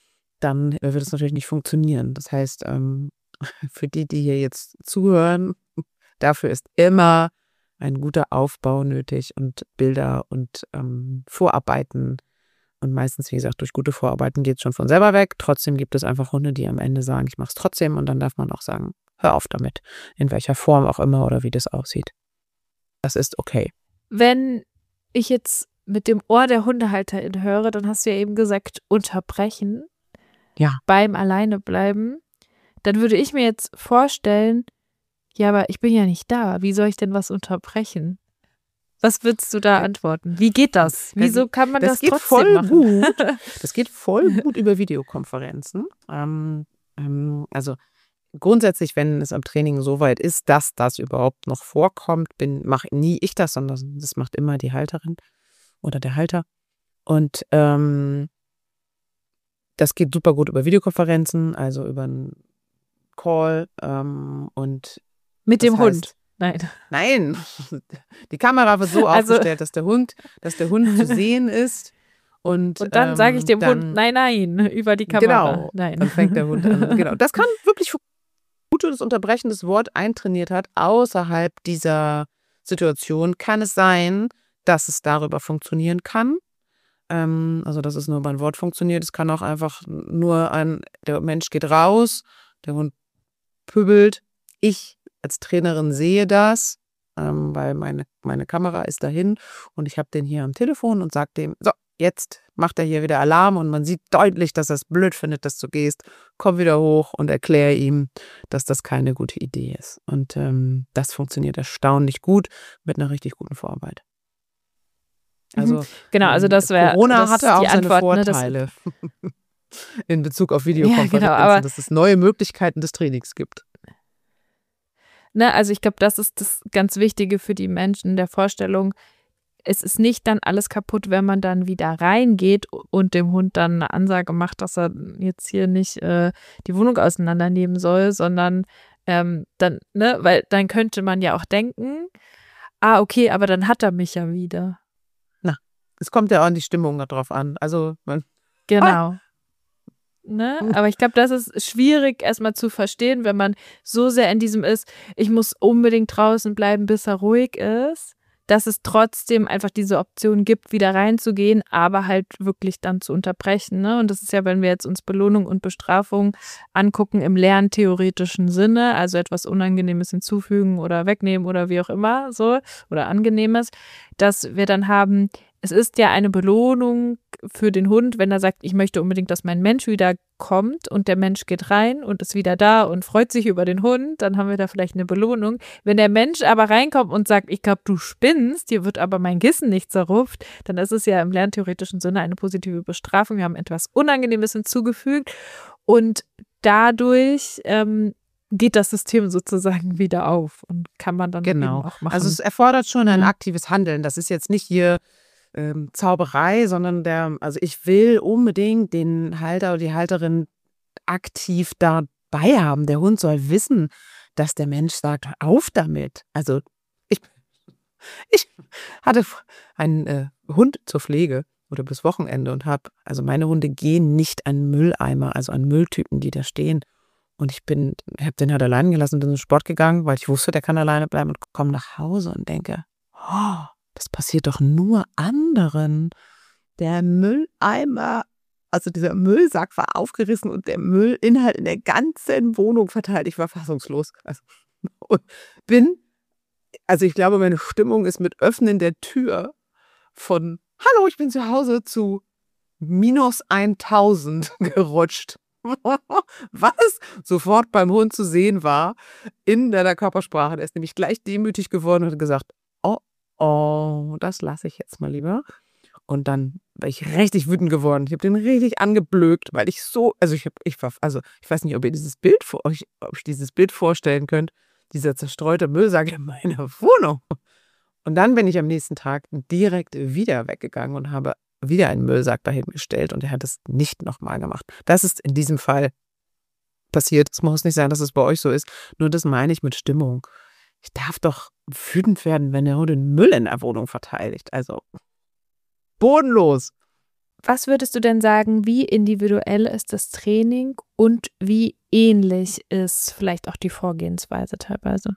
dann wird es natürlich nicht funktionieren. Das heißt, ähm, für die, die hier jetzt zuhören, dafür ist immer ein guter Aufbau nötig und Bilder und ähm, Vorarbeiten. Und meistens, wie gesagt, durch gute Vorarbeiten geht es schon von selber weg. Trotzdem gibt es einfach Hunde, die am Ende sagen, ich mache es trotzdem. Und dann darf man auch sagen, hör auf damit. In welcher Form auch immer oder wie das aussieht. Das ist okay. Wenn ich jetzt mit dem Ohr der Hundehalterin höre, dann hast du ja eben gesagt, unterbrechen. Ja. Beim Alleinebleiben. Dann würde ich mir jetzt vorstellen, ja, aber ich bin ja nicht da. Wie soll ich denn was unterbrechen? Was würdest du da antworten? Wie geht das? Wieso kann man das, das geht trotzdem voll machen? Gut. Das geht voll gut über Videokonferenzen. Ähm, ähm, also grundsätzlich, wenn es am Training so weit ist, dass das überhaupt noch vorkommt, bin mache nie ich das, sondern das macht immer die Halterin oder der Halter. Und ähm, das geht super gut über Videokonferenzen, also über einen Call ähm, und Mit das dem heißt, Hund? Nein. Nein, die Kamera wird so Also- aufgestellt, dass der Hund, dass der Hund zu sehen ist. Und, Und dann ähm, sage ich dem dann, Hund, nein, nein, über die Kamera. Genau, Nein. dann fängt der Hund an. Genau, das kann wirklich gutes unterbrechendes Wort eintrainiert hat, außerhalb dieser Situation, kann es sein, dass es darüber funktionieren kann. Ähm, also, dass es nur über ein Wort funktioniert. Es kann auch einfach nur ein, der Mensch geht raus, der Hund pöbelt. Ich als Trainerin sehe das, ähm, weil meine, meine Kamera ist dahin und ich habe den hier am Telefon und sage dem, so, jetzt macht er hier wieder Alarm und man sieht deutlich, dass er es blöd findet, dass du gehst. Komm wieder hoch und erkläre ihm, dass das keine gute Idee ist. Und ähm, das funktioniert erstaunlich gut mit einer richtig guten Vorarbeit. Also, genau, also das wäre Corona das hatte auch die seine Antwort, ne, das- Vorteile in Bezug auf Videokonferenzen, Ja, genau, aber- dass es neue Möglichkeiten des Trainings gibt. Ne, also ich glaube, das ist das ganz Wichtige für die Menschen der Vorstellung. Es ist nicht dann alles kaputt, wenn man dann wieder reingeht und dem Hund dann eine Ansage macht, dass er jetzt hier nicht äh, die Wohnung auseinandernehmen soll, sondern ähm, dann, ne, weil dann könnte man ja auch denken, ah, okay, aber dann hat er mich ja wieder. Es kommt ja auch an die Stimmung drauf an. Also man, Genau. Ne? Aber ich glaube, das ist schwierig erstmal zu verstehen, wenn man so sehr in diesem ist, ich muss unbedingt draußen bleiben, bis er ruhig ist, dass es trotzdem einfach diese Option gibt, wieder reinzugehen, aber halt wirklich dann zu unterbrechen. Ne? Und das ist ja, wenn wir jetzt uns Belohnung und Bestrafung angucken im lerntheoretischen Sinne, also etwas Unangenehmes hinzufügen oder wegnehmen oder wie auch immer, so, oder Angenehmes, dass wir dann haben, es ist ja eine Belohnung für den Hund, wenn er sagt, ich möchte unbedingt, dass mein Mensch wieder kommt und der Mensch geht rein und ist wieder da und freut sich über den Hund, dann haben wir da vielleicht eine Belohnung. Wenn der Mensch aber reinkommt und sagt, ich glaube, du spinnst, dir wird aber mein Kissen nicht zerrupft, dann ist es ja im lerntheoretischen Sinne eine positive Bestrafung. Wir haben etwas Unangenehmes hinzugefügt und dadurch ähm, geht das System sozusagen wieder auf und kann man dann genau. eben auch machen. Also es erfordert schon ein Ja. aktives Handeln. Das ist jetzt nicht hier ähm, Zauberei, sondern der, also ich will unbedingt den Halter oder die Halterin aktiv dabei haben. Der Hund soll wissen, dass der Mensch sagt, hör auf damit. Also ich, ich hatte einen äh, Hund zur Pflege oder bis Wochenende und habe, also meine Hunde gehen nicht an Mülleimer, also an Mülltypen, die da stehen. Und ich bin, habe den halt allein gelassen und bin in den Sport gegangen, weil ich wusste, der kann alleine bleiben und komme nach Hause und denke, oh, das passiert doch nur anderen. Der Mülleimer, also dieser Müllsack war aufgerissen und der Müllinhalt in der ganzen Wohnung verteilt. Ich war fassungslos. Also, und bin, also ich glaube, meine Stimmung ist mit Öffnen der Tür von Hallo, ich bin zu Hause zu minus tausend gerutscht. Was sofort beim Hund zu sehen war in deiner Körpersprache. Der ist nämlich gleich demütig geworden und hat gesagt, oh, oh, das lasse ich jetzt mal lieber. Und dann war ich richtig wütend geworden. Ich habe den richtig angeblökt, weil ich so, also ich habe, ich war, also ich weiß nicht, ob ihr dieses Bild vor euch, ob ich dieses Bild vorstellen könnt, dieser zerstreute Müllsack in meiner Wohnung. Und dann bin ich am nächsten Tag direkt wieder weggegangen und habe wieder einen Müllsack dahin gestellt und er hat es nicht nochmal gemacht. Das ist in diesem Fall passiert. Es muss nicht sein, dass es bei euch so ist. Nur das meine ich mit Stimmung. Ich darf doch wütend werden, wenn der Hund den Müll in der Wohnung verteidigt. Also bodenlos. Was würdest du denn sagen, wie individuell ist das Training und wie ähnlich ist vielleicht auch die Vorgehensweise teilweise?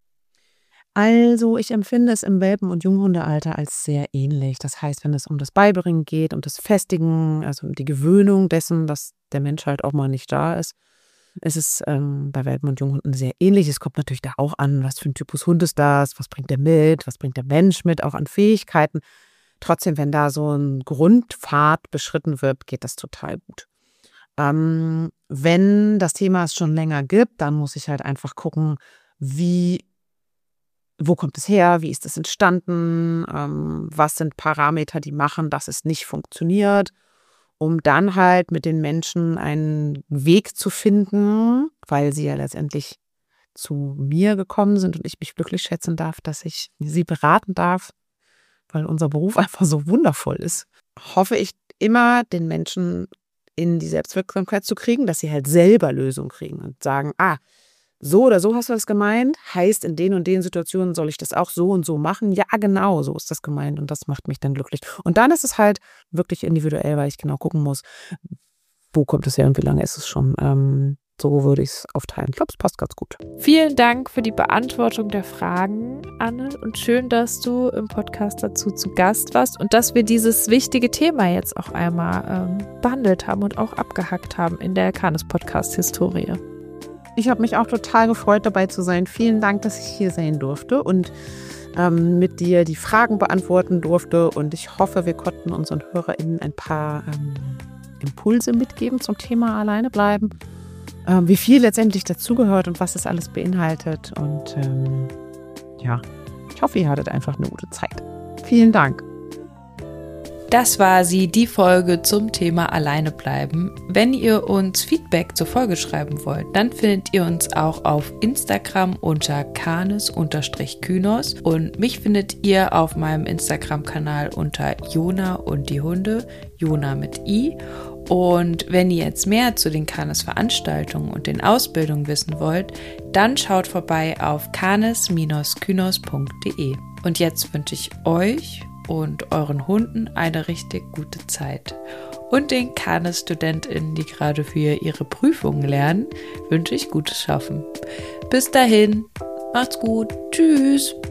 Also ich empfinde es im Welpen- und Junghundealter als sehr ähnlich. Das heißt, wenn es um das Beibringen geht, um das Festigen, also um die Gewöhnung dessen, dass der Mensch halt auch mal nicht da ist, ist es ähm, bei Welpen und Junghunden sehr ähnlich. Es kommt natürlich da auch an, was für ein Typus Hund ist das, was bringt der mit, was bringt der Mensch mit, auch an Fähigkeiten. Trotzdem, wenn da so ein Grundpfad beschritten wird, geht das total gut. Ähm, wenn das Thema es schon länger gibt, dann muss ich halt einfach gucken, wie Wo kommt es her? Wie ist es entstanden? Ähm, was sind Parameter, die machen, dass es nicht funktioniert? Um dann halt mit den Menschen einen Weg zu finden, weil sie ja letztendlich zu mir gekommen sind und ich mich glücklich schätzen darf, dass ich sie beraten darf, weil unser Beruf einfach so wundervoll ist. Hoffe ich immer, den Menschen in die Selbstwirksamkeit zu kriegen, dass sie halt selber Lösungen kriegen und sagen, ah, so oder so hast du das gemeint, heißt in den und den Situationen soll ich das auch so und so machen. Ja, genau, so ist das gemeint und das macht mich dann glücklich. Und dann ist es halt wirklich individuell, weil ich genau gucken muss, wo kommt es her und wie lange ist es schon. Ähm, so würde ich es aufteilen. Ich glaube, es passt ganz gut. Vielen Dank für die Beantwortung der Fragen, Anne, und schön, dass du im Podcast dazu zu Gast warst und dass wir dieses wichtige Thema jetzt auch einmal ähm, behandelt haben und auch abgehackt haben in der Canis-Podcast-Historie. Ich habe mich auch total gefreut, dabei zu sein. Vielen Dank, dass ich hier sein durfte. Und ähm, mit dir die Fragen beantworten durfte. Und ich hoffe, wir konnten unseren HörerInnen ein paar ähm, Impulse mitgeben zum Thema alleine bleiben. Ähm, wie viel letztendlich dazugehört und was das alles beinhaltet. Und ähm, ja, ich hoffe, ihr hattet einfach eine gute Zeit. Vielen Dank. Das war sie, die Folge zum Thema Alleine bleiben. Wenn ihr uns Feedback zur Folge schreiben wollt, dann findet ihr uns auch auf Instagram unter canis-kynos und mich findet ihr auf meinem Instagram-Kanal unter Jona und die Hunde, Jona mit I. Und wenn ihr jetzt mehr zu den Canis-Veranstaltungen und den Ausbildungen wissen wollt, dann schaut vorbei auf canis Bindestrich kynos punkt de. Und jetzt wünsche ich euch und euren Hunden eine richtig gute Zeit. Und den Canis-StudentInnen, die gerade für ihre Prüfungen lernen, wünsche ich gutes Schaffen. Bis dahin, macht's gut, tschüss!